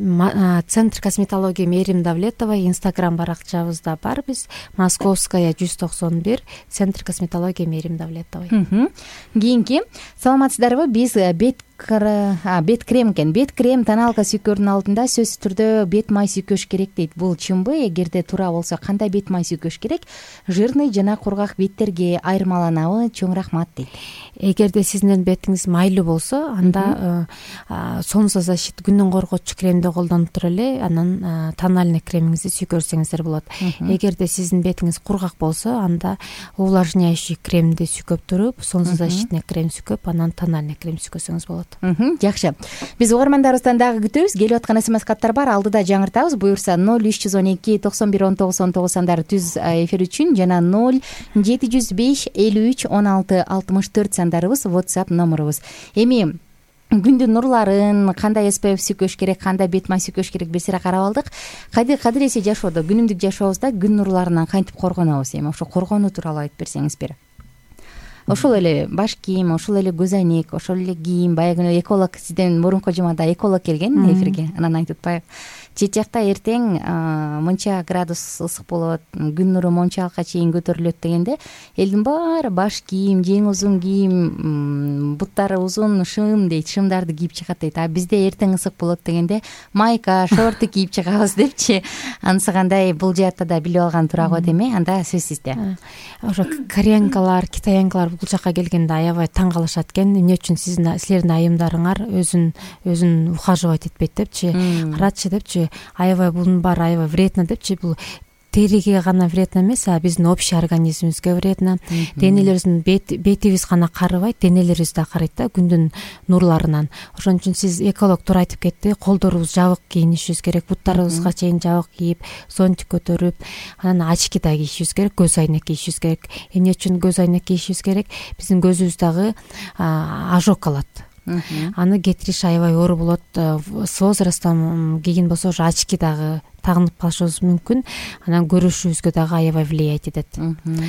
Центр косметологии Мээрим Давлетова, Инстаграм баракчабызда бар биз. Московская 191, Центр косметологии Мээрим Давлетовой. Кийинки, саламатсыздарбы? Биз бет крем экен. Бет крем тоналка сүйкөрдүн алдында сөзсүз түрдө бет май сүйкөш керек дейт. Бул чынбы? Эгерде туура болсо, кандай бет май сүйкөш керек? Жирный жана кургак беттерге айырмаланабы? Чоң рахмат дейт. Эгерде сиздин бетиңиз майлуу болсо, анда солнцезащита күндөн коргоочу кремди колдонуп туруп эле анан тональный кремиңизди сүйкөрсөңүздөр болот. Эгерде сиздин бетиңиз кургак болсо, анда увлажняющий кремди сүйкөп туруп, солнцезащитный крем сүйкөп, анан тональный крем сүйкөсөңүз болот. Жакшы. Биз угармандарыбыздан дагы күтөбүз. Келип аткан смс каттар бар. Алдыда жаңыртабыз. Буюрса 0312 91 19 19 сандар түз эфир үчүн жана 0705 53 16 64 сандарыбыз WhatsApp номерубуз. Эми күндүн нурларын, кандай SPF сүйкөш керек, кандай бет май сүйкөш керек бесире карап алдык. Кадыр эсе жашоодо, күнүмдүк жашообузда күн нурларынан кантип коргонобуз? Эми ошо коргонуу тууралуу айтып берсеңиз. Ошол эле баш кийим, ошол эле көз айнек, ошол эле кийим, баягы эколог, сизден мурунку жумада эколог келген эфирге. Анан айтып атпайбы? Чет жакта эртең мынча градус ысык болот, күн нуру мончалыкка чейин көтөрүлөт дегенде, элдин баары баш кийим, жең узун кийим, буттары узун шым дейт, шымдарды кийип чыгат дейт. Бизде эртең ысык болот дегенде майка, шорты кийип чыгабыз депчи. Анысы кандай, бул жаатта да билип алган туура болот эми, анда сөзсүздө. Ошо кореянкалар, китаянкалар бул жака келгенде аябай таң калышат экен. Эмне үчүн силердин айымдарыңар өзүн ухаживать этпейт депчи, карачы депчи, аябай бунун баары аябай вредно депчи. Бул териге гана вредно эмес, биздин общий организмибизге вредно. Денелерибиздин бетибиз гана карыбайт, денелерибиз да карайт да күндүн нурларынан. Ошон үчүн сиз эколог туура айтып кетти. Колдорубуз жабык кийинишибиз керек, буттарыбызга чейин жабык кийип, зонтик көтөрүп, анан очки да кийишибиз керек, көз айнек кийишибиз керек. Эмне үчүн көз айнек кийишибиз керек? Биздин көзүбүз дагы ожог алат. Аны кетириш аябай оор болот. С возрастом кийин болсо ошо очки дагы тагынып калышыбыз мүмкүн. Анан көрүшүбүзгө дагы аябай влиять этет.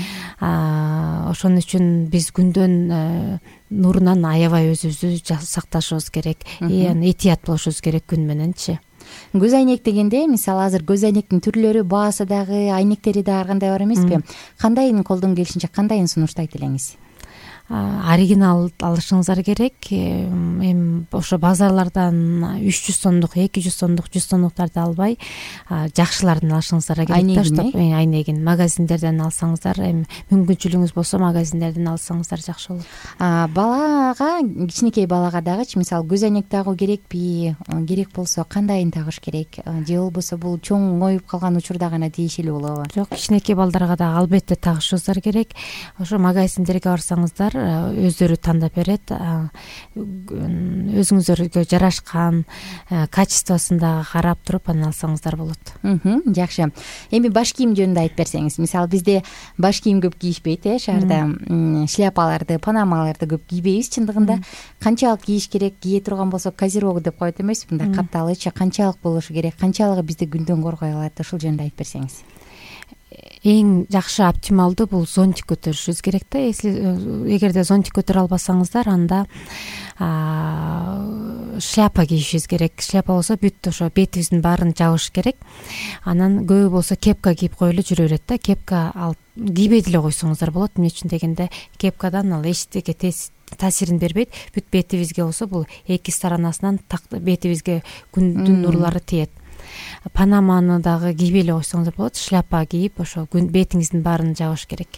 Ошон үчүн биз күндөн нурунан аябай өзүбүздү сакташыбыз керек. Этият болушубуз керек күн мененчи. Көз айнек дегенде, мисалы азыр көз айнектин түрлөрү, баасы дагы, айнектери дагы ар кандай бар эмеспи? Кандайын колдон келишинче кандайын сунуштайт элеңиз? Оригинал алышыңыздар керек. Эми ошо базарлардан 300 сомдук 200 сомдук 100 сомдуктарды албай жакшыларын алышыңыздар керек да, чтоб айнегин магазиндерден алсаңыздар, эми мүмкүнчүлүгүңүз болсо магазиндерден алсаңыздар жакшы болот. Балага, кичинекей балага дагычы мисалы көз айнек тагуу керекпи, керек болсо кандайын тагыш керек, же болбосо бул чоңоюп калган учурда гана тийишелүү болобу? Жок, кичинекей балдарга дагы албетте тагышыңыздар керек. Ошо магазиндерге барсаңыздар өздөрү тандап берет, өзүңүзгө жарашкан качествосун дагы карап туруп анан алсаңыздар болот. Жакшы. Эми баш кийим жөнүндө айтып берсеңиз. Мисалы бизде баш кийим көп кийишпейт, шаарда шляпаларды, панамаларды көп кийбейбиз. Чындыгында канчалык кийиш керек, кие турган болсо козерогу деп коет эмеспи, мындай капталычы канчалык болушу керек, канчалыгы бизди күндөн коргой алат, ошол жөнүндө айтып берсеңиз. Эң жакшы оптималдуу бул зонтик көтөрүшүңүз керек да. Эгерде зонтик көтөрө албасаңыздар, анда шляпа кийишиңиз керек. Шляпа болсо бүт ошо бетибиздин баарын жабыш керек. Анан көбү болсо кепка кийип коелу жүрө берет да. Кепка алып кийбей деле койсоңуздар болот. Эмне үчүн дегенде кепкадан ал эчтеке таасирин бербейт. Бүт бетибизге болсо бул эки сторонасынан бетибизге күндүн нурлары тиет. Панаманы дагы кийбей эле койсоңуздар болот. Шляпа кийип ошо бетиңиздин баарын жабыш керек.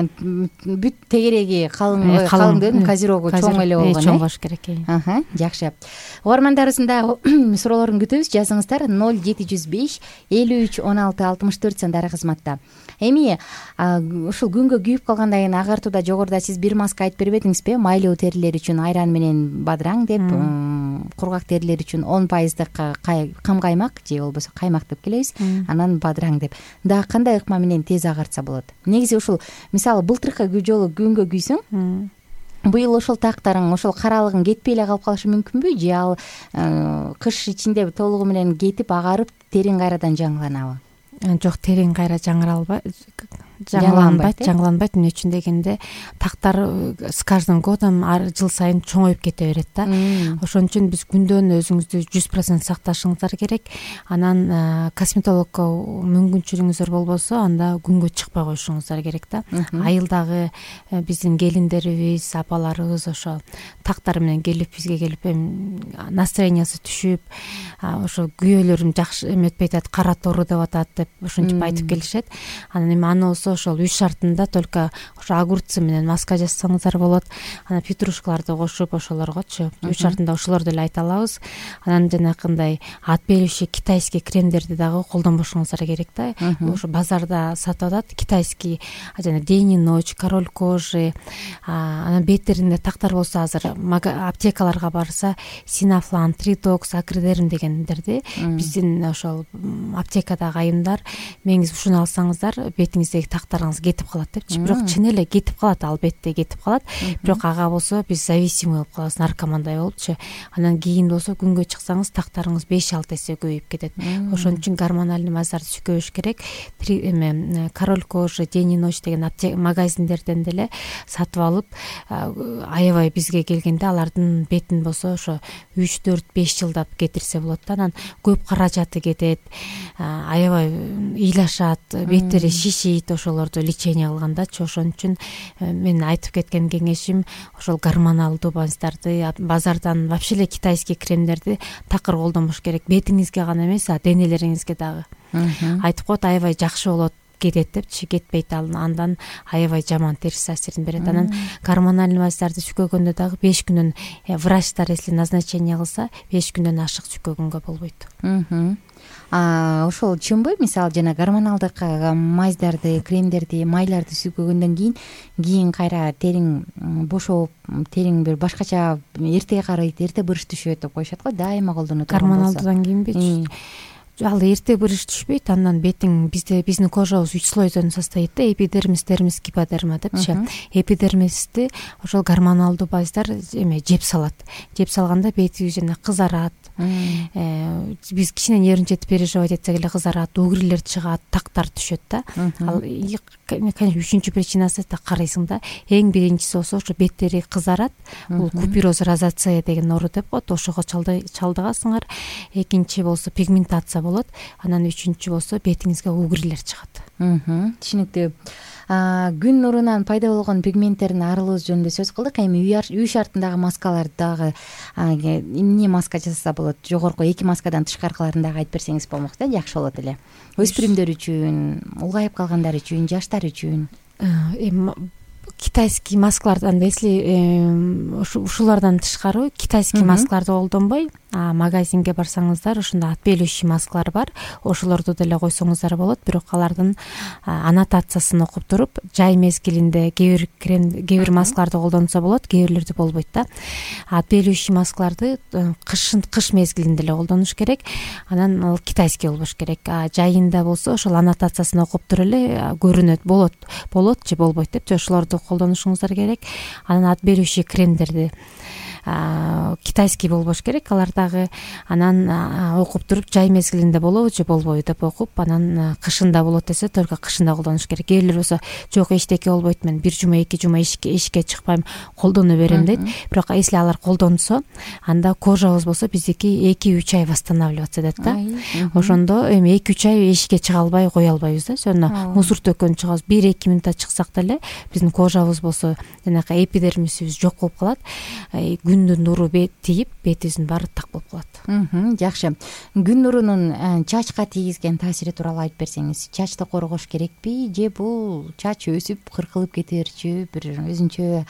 Бүт тегереги калың козерогу чоң эле болгон. Чоң болуш керек. Жакшы. Угармандарыбыздын дагы суроолорун күтөбүз. Жазыңыздар 0705 53 16 64 сандары кызматта. Эми ушул күнгө күйүп калгандан кийин агартууда жогоруда сиз бир маска айтып бербедиңизби? Майлуу терилер үчүн айран менен бадыраң деп, кургак терилер үчүн 10% кам каймак же болбосо каймак деп келебиз, анан бадыраң деп. Дагы кандай ыкма менен тез агартса болот? Негизи ушул мисалы былтыркы жолу күнгө күйсөң, быйыл ошол тактарың, ошол каралыгың кетпей эле калып калышы мүмкүнбү? Же ал кыш ичинде толугу менен кетип агарып териң кайрадан жаңыланабы? Жок, териң кайра жаңыланбайт. Эмне үчүн дегенде тактар с каждым годом жыл сайын чоңоюп кете берет да. Ошон үчүн биз күндөн өзүңүздү 100% сакташыңыздар керек. Анан косметологко мүмкүнчүлүгүңүздөр болбосо, анда күнгө чыкпай коюшуңуздар керек да. Айылдагы биздин келиндерибиз, апаларыбыз ошо тактар менен бизге келип настроениясы түшүп, ошо күйөөлөрүм жакшы эметпейт, кара тору деп атат деп ушинтип айтып келишет. Анан эми аны болсо ошол 3 шартында только ошо огурцы менен маска жасасаңыздар болот. Анан петрушкаларды кошуп ошолоргочу 3 шартында ошолорду эле айта алабыз. Анан жанакындай ат берүүчү китайский кремдерди дагы колдонбошуңуздар керек да. Ошо базарда сатып атат китайский, жана день и ночь, король кожи. Анан беттеринде тактар болсо азыр аптекаларга барса Синафлан, Тритокс, Акридерм дегендерди биздин ошол аптекадагы айымдар меңиз ушуну алсаңыздар бетиңиздеги тактарыңыз кетип калат депчи. Бирок чын эле кетип калат, албетте кетип калат. Бирок ага болсо биз зависимый болуп калабыз, наркомандай болупчу. Анан кийин болсо күнгө чыксаңыз тактарыңыз 5-6 эсе көбөйүп кетет. Ошон үчүн гормоналдуу маздарды сүкөбүш керек. Король кожи, день и ночь деген магазиндерден деле сатып алып, аябай бизге келгенде алардын бетин болсо ошо 3-4-5 жылдап кетирсе болот да. Анан көп каражаты кетет, аябай ыйлашат, беттери шишийт ошолорду лечение кылгандачы. Ошон үчүн мен айтып кеткен кеңешим ошол гормоналдуу маздарды, базардан вообще эле китайский кремдерди такыр колдонбош керек. Бетиңизге гана эмес, денелериңизге дагы. Айтып коет аябай жакшы болот, кетет депчи, кетпейт, андан аябай жаман терс таасирин берет. Анан гормоналдуу маздарды сүкөгөндө дагы 5 күнөн врачтар если назначение кылса 5 күндөн ашык сүкөгөнгө болбойт. Ошол чынбы? Мисалы жана гормоналдык маздарды, кремдерди, майларды сүкөгөндөн кийин кайра териң бошоп, териң бир башкача эрте карайт, эрте бырыш түшөт деп коюшат го, дайыма колдонот. Гормоналдыдан кийинби? Ал эрте бырыш түшпөйт. Андан бетиң биздин кожобуз 3 слойдон состоит да, эпидермис, дермис, гиподерма депчи. Эпидермисти ошол гормоналдуу баздар жеп салат. Жеп салганда бетибиз жана кызарат. Биз кичине нервничать, переживать этсек эле кызарат, угрилер чыгат, тактар түшөт да. Ал конечно үчүнчү причинасы да карайсың да. Эң биринчиси болсо ошо беттери кызарат. Бул купероз розация деген оору деп коет. Ошого чалдыгасыңар. Экинчи болсо пигментация болот. болот. Анан үчүнчү болсо бетиңизге угрилер чыгат. Түшүнүктүү. Күн нурунан пайда болгон пигменттердин арылуусу жөнүндө сөз кылдык. Эми үй шартындагы маскалар дагы эмне маска жасаса болот? Жогорку 2 маскадан тышкаркыларын дагы айтып берсеңиз болмок да, жакшы болот эле. Өспүрүмдөр үчүн, улгайып калгандар үчүн, жаштар үчүн. Китайский маскалардан, если ушулардан тышкары китайский маскаларды колдонбой, магазинге барсаңыздар ошондо отбеливающий маскалар бар, ошолорду деле койсоңуздар болот. Бирок алардын аннотациясын окуп туруп, жай мезгилинде кээ бир маскаларды колдонсо болот, кээ бирлерди болбойт да. Отбеливающий маскаларды кыш мезгилинде эле колдонуш керек. Анан ал китайский болбош керек. Жайында болсо ошол аннотациясын окуп туруп эле көрүнөт, болот же болбойт деп ошолорду колдонушуңуздар керек. Анан отбеливающий кремдерди китайский болбош керек. Алар дагы анан окуп туруп жай мезгилинде болобу же болбойбу деп окуп, анан кышында болот десе только кышында колдонуш керек. Кээ бирлер болсо жок эчтеке болбойт, мен 1 жума 2 жума эшикке чыкпайм, колдоно берем дейт. Бирок если алар колдонсо, анда кожабыз болсо биздики 2-3 ай восстанавливаться дейт да. Ошондо эми 2-3 ай эшикке чыга албай кое албайбыз да. Сөйнө мусор төккөн чыгабыз, 1-2 минутта чыксак деле биздин кожабыз болсо жанакы эпидермисибиз жок болуп калат. Күндүн нуру тийип, бетибиздин баары так болуп калат. Жакшы. Күн нурунун чачка тийгизген таасири тууралуу айтып берсеңиз. Чачты коргош керекпи же бул чач өсүп кыркылып кетерчү бир өзүнчө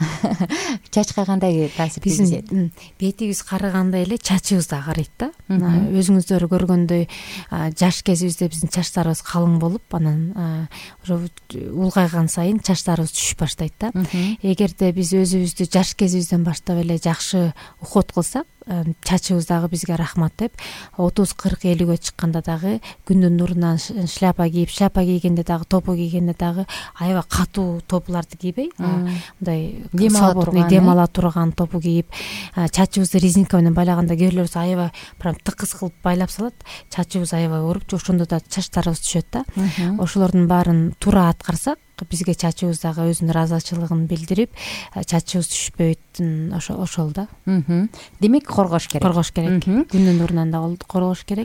чачка кандай таасир тийгизет? Бетибиз карыгандай эле чачыбыз да карыйт да. Өзүңүздөр көргөндөй жаш кезибизде биздин чачтарыбыз калың болуп, анан ошо улгайган сайын чачтарыбыз түшүп баштайт да. Эгерде биз өзүбүздү жаш кезибизден баштап эле жакшы уход кылсак, чачыбыз дагы бизге рахмат деп, 30-40-50ге чыкканда дагы күндүн нурунан шляпа кийгенде дагы, топу кийгенде дагы аябай катуу топуларды кийбей, мындай дем ала турган топу кийип, чачыбызды резинка менен байлаганда кээ бирлер аябай прям тыкыз кылып байлап салат, чачыбыз аябай ооруп, ошондо да чачтарыбыз түшөт да. Ошолордун баарын туура аткарсак, бизге чачыбыз дагы өзүнүн ыраазычылыгын билдирип, чачыбыз түшпөйт, ошол да. Демек коргош керек. Күндүн нурунан да коргош керек.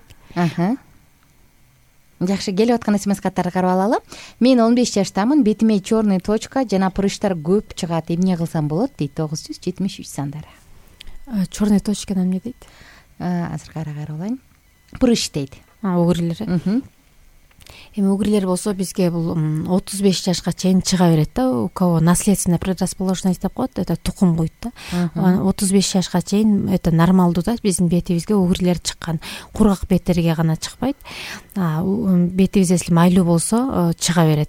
Жакшы, келип аткан смс каттарды карап алалы. Мен 15 жаштамын, бетиме черный точка жана прыштар көп чыгат. Эмне кылсам болот дейт 973 сандары. Черный точка эмне дейт? Азыр карап алайын. Прыщ дейт. Угрилер. Эми угрилер болсо бизге бул 35 жашка чейин чыга берет да. У кого наследственная предрасположенность деп коет, это тукум куйт да. 35 жашка чейин это нормалдуу да, биздин бетибизге угрилер чыккан. Кургак беттерге гана чыкпайт. Бетибиз если майлуу болсо чыга берет.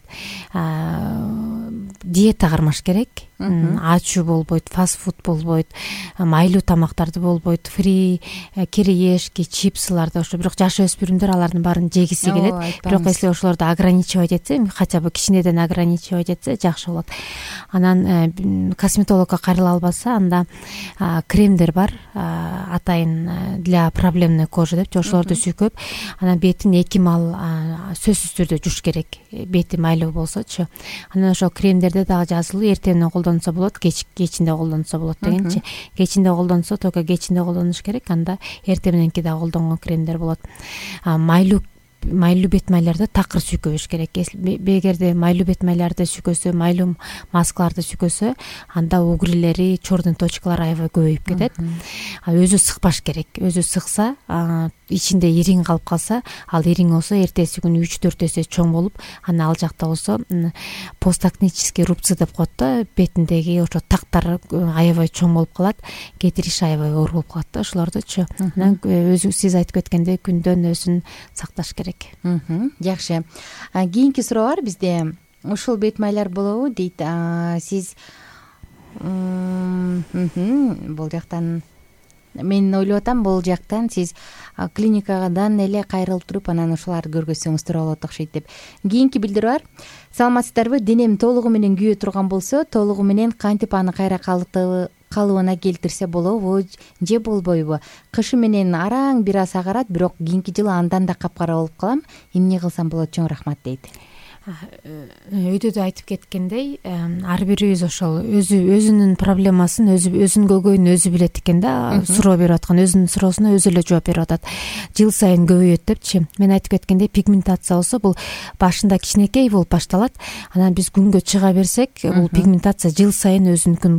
Диета кармаш керек. Ачуу болбойт, фастфуд болбойт, майлуу тамактарды болбойт, фри, кириешки, чипсыларды, ошо бирок жаш өспүрүмдөр алардын баарын жегиси келет. Бирок если ошолорду ограничивать этсе, хотя бы кичинеден ограничивать этсе жакшы болот. Анан косметологко кайрыла албаса, анда кремдер бар, атайын для проблемной кожи деп, ошолорду сүйкөп, анан бетин 2 мал сөзсүз түрдө жууш керек. Бети майлуу болсочу. Анан ошол кремдерде дагы жазылуу, эртеңнен колдонсо болот, кечинде колдонсо болот дегенчи. Кечинде колдонсо, только кечинде колдонуш керек, анда эртең мененки дагы колдонгон кремдер болот. Майлуу бет майларды такыр сүйкөбөш керек. Эгерде майлуу бет майларды сүйкөсө, майлуу маскаларды сүйкөсө, анда угрилери, черный точкалар аябай көбөйүп кетет. Өзү сыкпаш керек. Өзү сыкса, ичинде ириң калып калса, ал ириң болсо эртеси күнү 3-4 эсе чоң болуп, ана ал жакта болсо постакнический рубцы деп коет да, бетиндеги ошо тактар аябай чоң болуп калат, кетириш аябай оор болуп калат да, ошолордучу. Анан өзү сиз айтып кеткендей күндөн өзүн сакташ керек. Жакшы. Кийинки суроо бар бизде. Ушул бет майлар болобу дейт. Сиз бул жактан мен ойлоп атам, бул жактан сиз клиникадан эле кайрылып туруп, анан ушуларды көргөзсөңүз туура болот окшойт деп. Кийинки билдирүү бар. Саламатсыздарбы? Денем толугу менен күйө турган болсо, толугу менен кантип аны кайра калыбына келтирсе болобу же болбойбу? Кышы менен араң бир аз агарат, бирок кийинки жылы андан да капкара болуп калам. Эмне кылсам болот? Чоң рахмат дейт. өйдө да айтып кеткендей, ар бирибиз ошол өзүнүн проблемасын, өзүнүн көйгөйүн өзү билет экен да, суроо берип аткан, өзүнүн суроосуна өзү эле жооп берип атат. Жыл сайын көбөйөт депчи. Мен айтып кеткендей, пигментация болсо бул башында кичинекей болуп башталат, анан биз күнгө чыга берсек, бул пигментация жыл сайын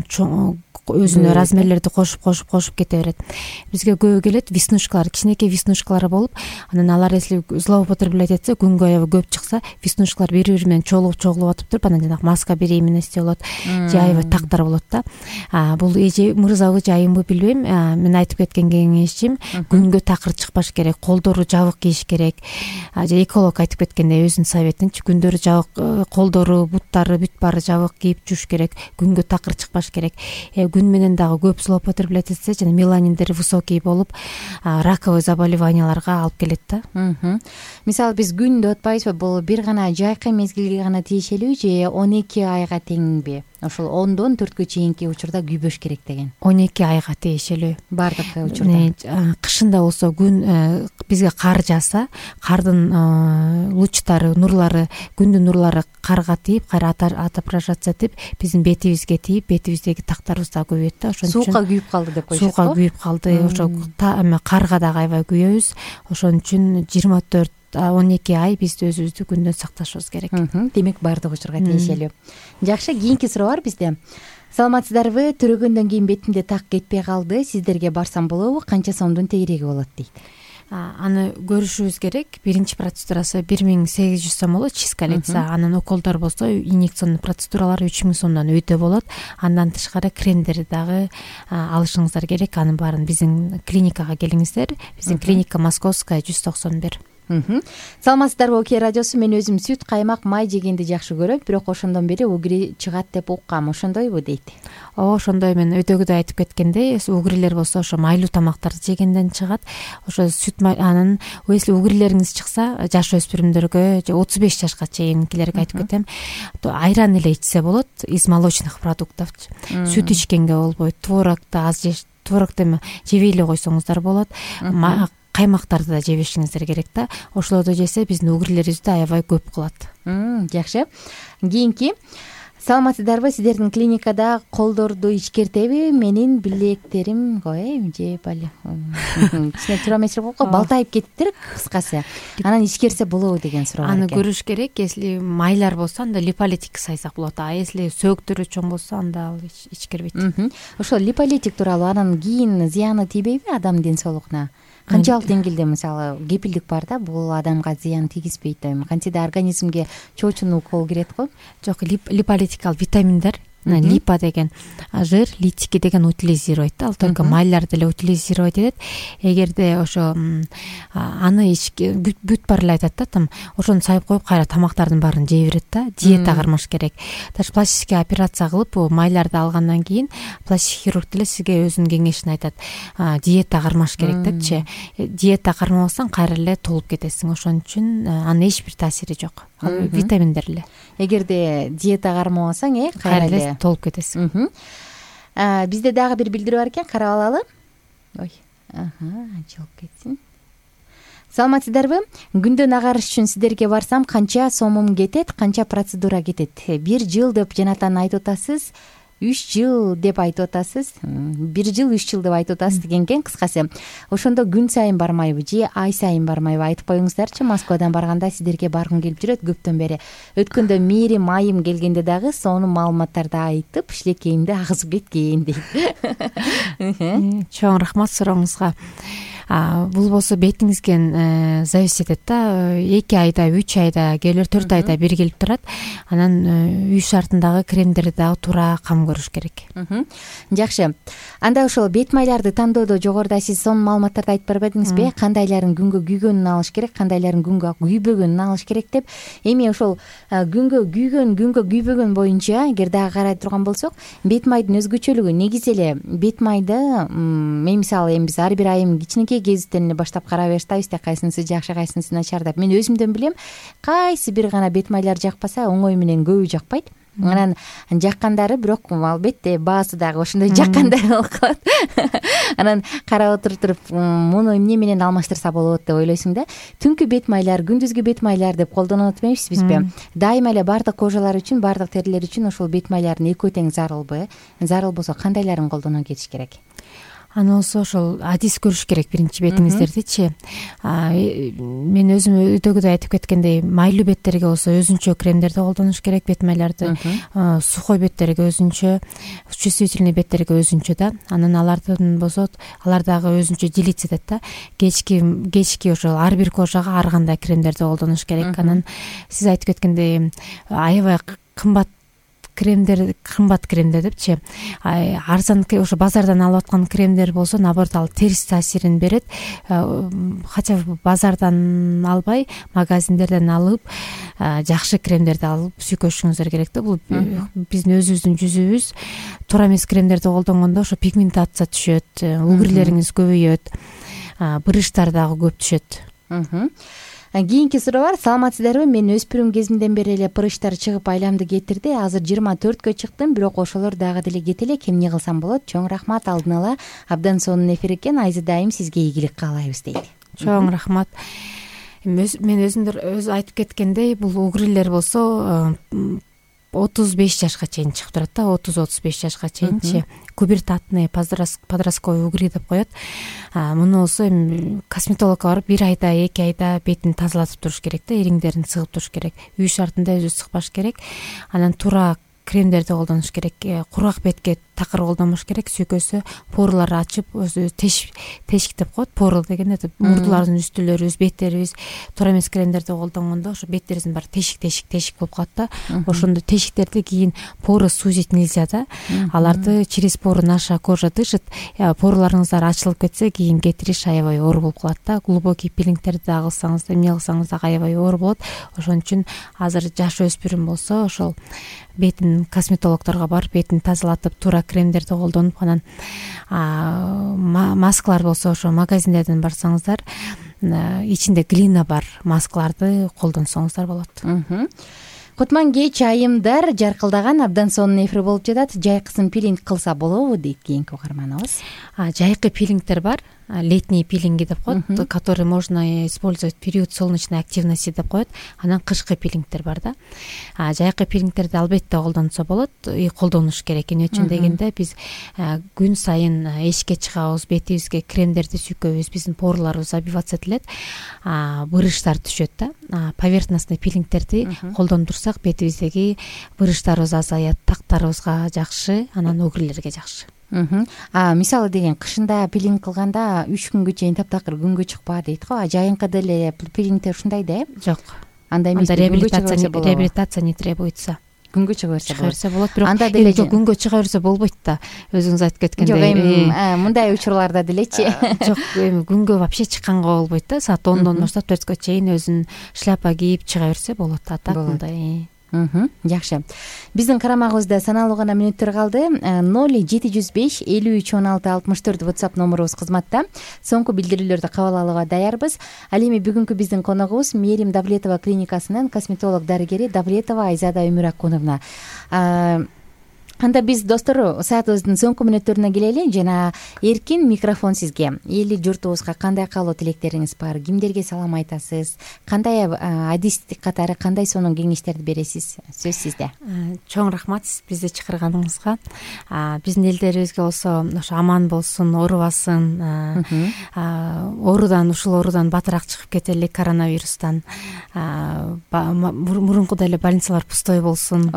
өзүнө размерлерди кошуп кете берет. Бизге көбү келет веснушкалар, кичинекей веснушкалар болуп, анан алар если злоупотреблять этсе, күнгө аябай көп чыкса, веснушкалар бири-бири менен чогулуп атып туруп, анан жанагы маска беременности болот, же аябай тактар болот да. Бул мырзабы же айымбы билбейм, мен айтып кеткен кеңешим, күнгө такыр чыкпаш керек, колдору жабык кийиш керек. Же эколог айтып кеткендей өзүнүн советинчи, күндөрү жабык, колдору, буттары бүт баары жабык кийип жүрүш керек, күнгө такыр чыкпаш керек. Күн менен дагы көп злоупотреблять этсе, жана меланиндери высокий болуп, раковый заболеванияларга алып келет да. Мисалы биз күндө атпайбызбы, бул бир гана жайкы мезгилге гана тиешелүү же 12 айга теңби? Ошол 10дон 4кө чейинки учурда күйбөш керек деген. 12 айга тиешелүү. Бардык учурда. Кышында болсо күн бизге кар жааса, кардын лучтары, нурлары, күндүн нурлары карга тийип, кайра отражаться этип, биздин бетибизге тийип, бетибиздеги тактарыбыз да көбөйөт да. Ошон үчүн суукка күйүп калды деп коюшат. Суукка күйүп калды, ошо карга дагы аябай күйөбүз. Ошон үчүн 12 ай биз өзүбүздү күндөн сакташыбыз керек. Демек баардык учурга тиешелүү. Жакшы, кийинки суроо бар бизде. Саламатсыздарбы? Төрөгөндөн кийин бетимде так кетпей калды. Сиздерге барсам болобу? Канча сомдун тегереги болот дейт. Аны көрүшүбүз керек. Биринчи процедурасы 1800 сом болот, чистка лица. Анан уколдор болсо, инъекционный процедуралар 3000 сомдон өйдө болот. Андан тышкары кремдерди дагы алышыңыздар керек. Анын баарын биздин клиникага келиңиздер. Биздин клиника Московская 191. Саламатсыздарбы? Оке радиосу. Мен өзүм сүт, каймак, май жегенди жакшы көрөм, бирок ошондон бери угри чыгат деп уккам. Ошондойбу дейт. Ошондой. Мен өйдөгүдө айтып кеткендей, угрилер болсо ошо майлуу тамактарды жегенден чыгат. Ошо сүт анан если угрилериңиз чыкса, жаш өспүрүмдөргө же 35 жашка чейинкилерге айтып кетем, айран эле ичсе болот, из молочных продуктов. Сүт ичкенге болбойт. Творогду аз жеш, творогду эми жебей эле койсоңуздар болот. Каймактарды да жебешиңиздер керек да. Ошолорду жесе биздин угрилерибизди аябай көп кылат. Жакшы. Кийинки. Саламатсыздарбы? Сиздердин клиникада колдорду ичкертеби? Менин билектерим же бали. Кичине туура эмес го, балтайып кетиптир кыскасы. Анан ичкерсе болобу деген суроо бар экен. Аны көрүш керек. Если майлар болсо, анда липолитик сайсак болот. А если сөөгүттөрү чоң болсо, анда ал ичкербейт. Ошол липолитик тууралуу анан кийин зыяны тийбейби адамдын ден соолугуна? Канчалык деңгээлде, мисалы, кепилдик бар да, бул адамга зыян тийгизбейт дейм. Кантиде организмге чоочун укол кирет го? Жок, липолитик ал витаминдер. Липа деген жир, литики деген утилизировать да, ал только майларды эле утилизировать этет. Эгерде ошо аны бүт баары эле айтат да, там ошону сайып коюп кайра тамактардын баарын жей берет да. Диета кармаш керек. Даже пластический операция кылып, майларды алгандан кийин пластик хирург деле сизге өзүнүн кеңешин айтат. Диета кармаш керек депчи. Диета кармабасаң кайра эле толуп кетесиң. Ошон үчүн анын эч бир таасири жок. Витаминдер эле. Эгерде диета кармабасаң, кайра эле толуп кетесиң. Бизде дагы бир билдирүү бар экен, карап алалы. Ой, ачылып кетсин. Саламатсыздарбы? Күндөн агарыш үчүн сиздерге барсам канча сомум кетет, канча процедура кетет? 1 жыл деп жанатан айтып атасыз. 3 жыл деп айтып атасыз. 1 жыл 3 жыл деп айтып атасыз деген экен кыскасы. Ошондо күн сайын бармайбы же ай сайын бармайбы? Айтып коюңуздарчы. Москвадан барганда сиздерге баргым келип жүрөт көптөн бери. Өткөндө мээрим айым келгенде дагы сонун маалыматтарды айтып, шилекейимди агызып кеткен дейт. Чоң рахмат сурооңузга. Бул болсо бетиңизге зависит этет да. 2 айда, 3 айда, келер 4 айда бир келип турат. Анан үй шартындагы кремдерди дагы туура кам көрүш керек. Жакшы. Анда ошол бет майларды тандоодо жогоруда сиз сонун маалыматтарды айтып барбадыңызбы? Кандайларын күнгө күйгөнүн алыш керек, кандайларын күнгө күйбөгөнүн алыш керек деп. Эми ошол күнгө күйгөн, күнгө күйбөгөн боюнча эгер дагы карай турган болсок, бет майдын өзгөчөлүгү негизи эле бет майды мен мисалы эми биз ар бир айым кичинекей кезиптен эле баштап карай баштайбыз да, кайсынысы жакшы, кайсынысы начар деп. Мен өзүмдөн билем, кайсы бир гана бет майлар жакпаса, оңой менен көбү жакпайт. анан жаккандары, бирок албетте баасы дагы ошондой жаккандар болуп калат. Анан карап отуруп муну эмне менен алмаштырса болот деп ойлойсуң да. Түнкү бет майлар, күндүзгү бет майлар деп колдонуп атпайбызбы? Дайыма эле баардык кожалар үчүн, баардык терилер үчүн ошол бет майлардын экөө тең зарылбы? Зарыл болсо кандайларын колдоно кетиш керек? Аны болсо ошол адис көрүш керек биринчи бетиңиздердичи. Мен өзүм өйдөгүдө айтып кеткендей, майлуу беттерге болсо өзүнчө кремдерди колдонуш керек, бет майларды. Сухой беттерге өзүнчө, чувствительный беттерге өзүнчө да. Анан алардын болсо, алар дагы өзүнчө делиться этет да. Кечки ошол ар бир кожага ар кандай кремдерди колдонуш керек. Анан сиз айтып кеткендей, аябай кымбат кремдер депчи, арзан ошо базардан алып аткан кремдер болсо, наоборот, ал терс таасирин берет. Хотя базардан албай, магазиндерден алып, жакшы кремдерди алып сүйкөшүңүздөр керек да. Бул биздин өзүбүздүн жүзүбүз туура эмес кремдерди колдонгондо ошо пигментация түшөт, угрирлериңиз көбөйөт, брыштар дагы көп түшөт. Кийинки суроо бар. Саламатсыздарбы? Мен өспүрүм кезимден бери эле прыщтар чыгып айламды кетирди. Азыр 24кө чыктым, бирок ошолор дагы деле кете элек. Эмне кылсам болот? Чоң рахмат. Алдын ала абдан сонун эфир экен. Айзы дайым сизге ийгилик каалайбыз дейт. Чоң рахмат. Мен өзү айтып кеткендей, бул угрилер болсо 35 жашка чейин чыгып турат да, 30-35 жашка чейинчи. Кубертатный подростковый угри деп коет. Муну болсо косметологко барып 1 айда, 2 айда бетин тазалатып туруш керек да, ириңдерин сыгып туруш керек. Үй шартында өзү сыкпаш керек. Анан туура кремдерди колдонуш керек. Кургак бетке такыр колдонуш керек. Сүйкөсү порлары ачып, өзү тешик деп коет. Порл деген мурдулардын үстүлөрүбүз, беттерибиз туура эмес кремдерди колдонгондо ошо беттерибиздин баары тешик болуп калат да. Ошондо тешиктерди кийин поры сузить нельзя да. Аларды через поры наша кожа дышит. Порларыңыздар ачылып кетсе, кийин кетириш аябай оор болуп калат да. Глубокий пилингтерди дагы кылсаңыз, эмне кылсаңыз дагы аябай оор болот. Ошон үчүн азыр жаш өспүрүм болсо, ошол бетин косметологторго барып, бетин тазалатып, туура кремдерди колдонуп, анан маскалар болсо ошо магазиндерден барсаңыздар, ичинде глина бар маскаларды колдонсоңуздар болот. Кутман кеч айымдар жаркылдаган абдан сонун эфир болуп жатат. Жайкысын пилинг кылса болобу дейт кийинки угарманыбыз. Жайкы пилингтер бар. Летние пилинги деп коет, которые можно использовать в период солнечной активности деп коет. Анан кышкы пилингтер бар да. Жайкы пилингтерди албетте колдонсо болот, колдонуш керек. Эмне үчүн дегенде, биз күн сайын эшикке чыгабыз, бетибизге кремдерди сүйкөбүз, биздин порларыбыз забиваться этилет, брыштар түшөт да. Поверхностный пилингтерди колдонуп турсак, бетибиздеги брыштарыбыз азаят, тактарыбызга жакшы, анан угрилерге жакшы. Мисалы деген кышында пилинг кылганда 3 күнгө чейин таптакыр күнгө чыкпа дейт го. Жайынкы деле пилингтер ушундай да? Жок. Андай эмес. Реабилитация не требуется. Күнгө чыга берсе болот. Бирок анда деле күнгө чыга берсе болбойт да. Өзүңүз айтып кеткендей. Жок, мындай учурларда делечи. Жок, күнгө вообще чыкканга болбойт да. Саат 10дон баштап 4кө чейин өзүн шляпа кийип чыга берсе болот. Так мындай. Жакшы. Биздин карамагыбызда саналуу гана мүнөттөр калды. 0705 53 16 64 WhatsApp номерубуз кызматта. Соңку билдирүүлөрдү кабыл алууга даярбыз. Ал эми бүгүнкү биздин коногубуз Мерим Давлетова клиникасынын косметолог дарыгери Давлетова Айзада Өмүракуновна. Анда биз достор саатыбыздын соңку мүнөттөрүнө келели. Жана эркин микрофон сизге. Эли журтубузга кандай каалоо тилектериңиз бар? Кимдерге салам айтасыз? Кандай адис катары кандай сонун кеңештерди бересиз? Сөз сизде. Чоң рахмат бизди чакырганыңызга. Биздин элдерибизге болсо ошо аман болсун, оорубасын. Ушул оорудан батыраак чыгып кетели, коронавирустан. Мурункудай эле больницалар пустой болсун.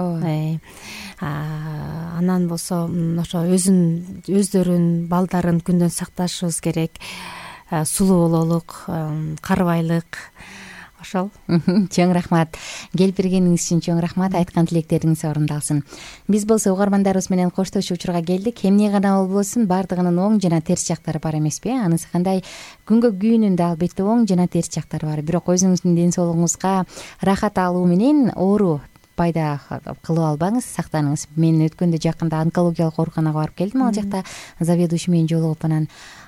Анан болсо ошо өздөрүн, балдарын күндөн сакташыбыз керек. Сулуу бололук, карыбайлык. Ошол. Чоң рахмат. Келип бергениңиз үчүн чоң рахмат. Айткан тилектериңиз орундалсын. Биз болсо угармандарыбыз менен коштошуу учурга келдик. Эмне гана болбосун, бардыгынын оң жана терс жактары бар эмеспи? Анысы кандай? Күнгө күйүүнүн да албетте оң жана терс жактары бар. Бирок өзүңүздүн ден соолугуңузга рахат алуу менен оору пайда кылып албаңыз, сактаныңыз. Мен өткөндө жакында онкологиялык ооруканага барып келдим. Ал жакта заведующий менен жолугуп анан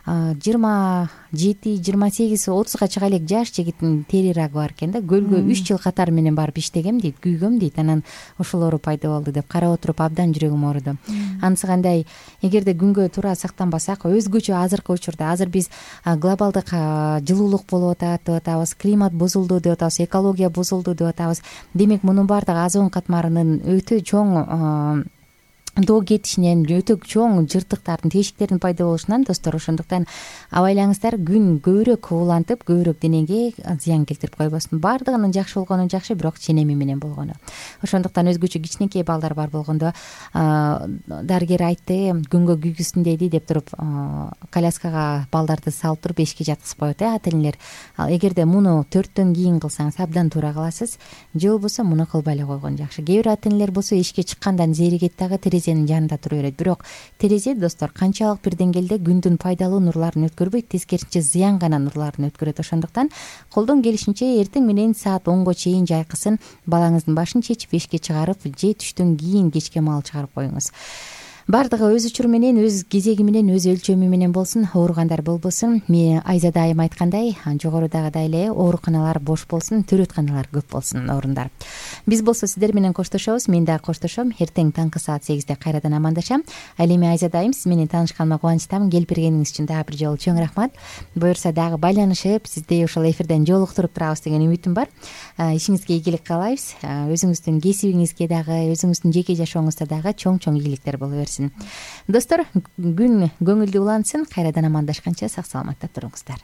27-28-30га чыга элек жаш жигиттин тери рагы бар экен да. Көлгө 3 жыл катары менен барып иштегем дейт, күйгөм дейт. Анан ошол оору пайда болду деп карап отуруп абдан жүрөгүм ооруду. Анысы кандай, эгерде күнгө туура сактанбасак, өзгөчө азыркы учурда азыр биз глобалдык жылуулук болуп атат деп атабыз, климат бузулду деп атабыз, экология бузулду деп атабыз. Демек мунун баардыгы озон катмарынын өтө чоң доо кетишинен, өтө чоң жыртыктардын, тешиктердин пайда болушунан достор. Ошондуктан абайлаңыздар, күн көбүрөөк улантып, көбүрөөк денеге зыян келтирип койбосун. Баардыгынын жакшы болгону жакшы, бирок ченеми менен болгону. Ошондуктан өзгөчө кичинекей балдар бар болгондо дарыгер айтты, күнгө күйгүсүн дейди деп туруп коляскага балдарды салып туруп эшикке жаткызып коет ата энелер. Ал эгерде муну 4төн кийин кылсаңыз абдан туура кыласыз. Же болбосо муну кылбай эле койгон жакшы. Кээ бир ата энелер болсо эшикке чыккандан зеригет дагы, терезенин жанында тура берет. Бирок терезе достор канчалык бир деңгээлде күндүн пайдалуу нурларын өткөрбөйт, тескерисинче зыян гана нурларын өткөрөт. Ошондуктан колдон келишинче эртең менен саат 10го чейин жайкысын балаңыздын башын чечип эшикке чыгарып, же түштөн кийин кечке маал чыгарып коюңуз. Баардыгы өз учуру менен, өз кезеги менен, өз өлчөмү менен болсун, ооругандар болбосун. Мен Айзада айым айткандай, жогорудагыдай эле ооруканалар бош болсун, төрөтканалар көп болсун, орундар. Биз болсо сиздер менен коштошобуз. Мен дагы коштошом. Эртең таңкы саат 8де кайрадан амандашам. Ал эми Айзада айым, сиз менен таанышканыма кубанычтамын. Келип бергениңиз үчүн дагы бир жолу чоң рахмат. Буюрса дагы байланышып, сизди ошол эфирден жолуктуруп турабыз деген үмүтүм бар. Ишиңизге ийгилик каалайбыз. Өзүңүздүн кесибиңизге дагы, өзүңүздүн жеке жашооңузда дагы чоң ийгиликтер боло берсин. Достор, күн көңүлдүү улансын. Кайрадан амандашканча сак саламатта туруңуздар.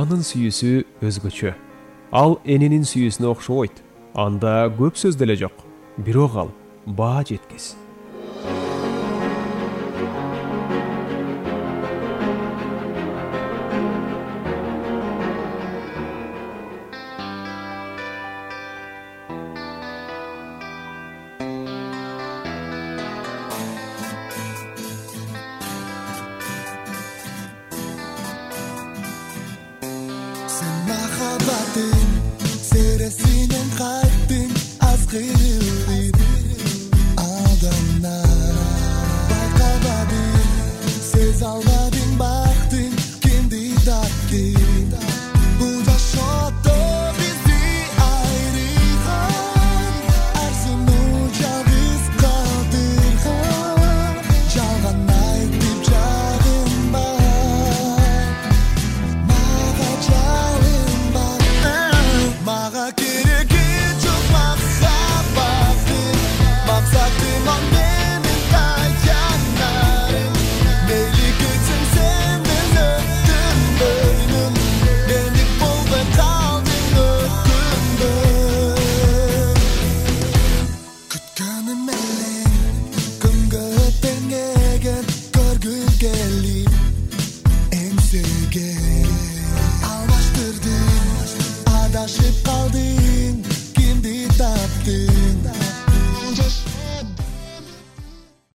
атанын сүйүүсү өзгөчө. Ал эненин сүйүүсүнө окшобойт. Анда көп сөз деле жок. Бирок ал баа жеткис. Sen mahabbatin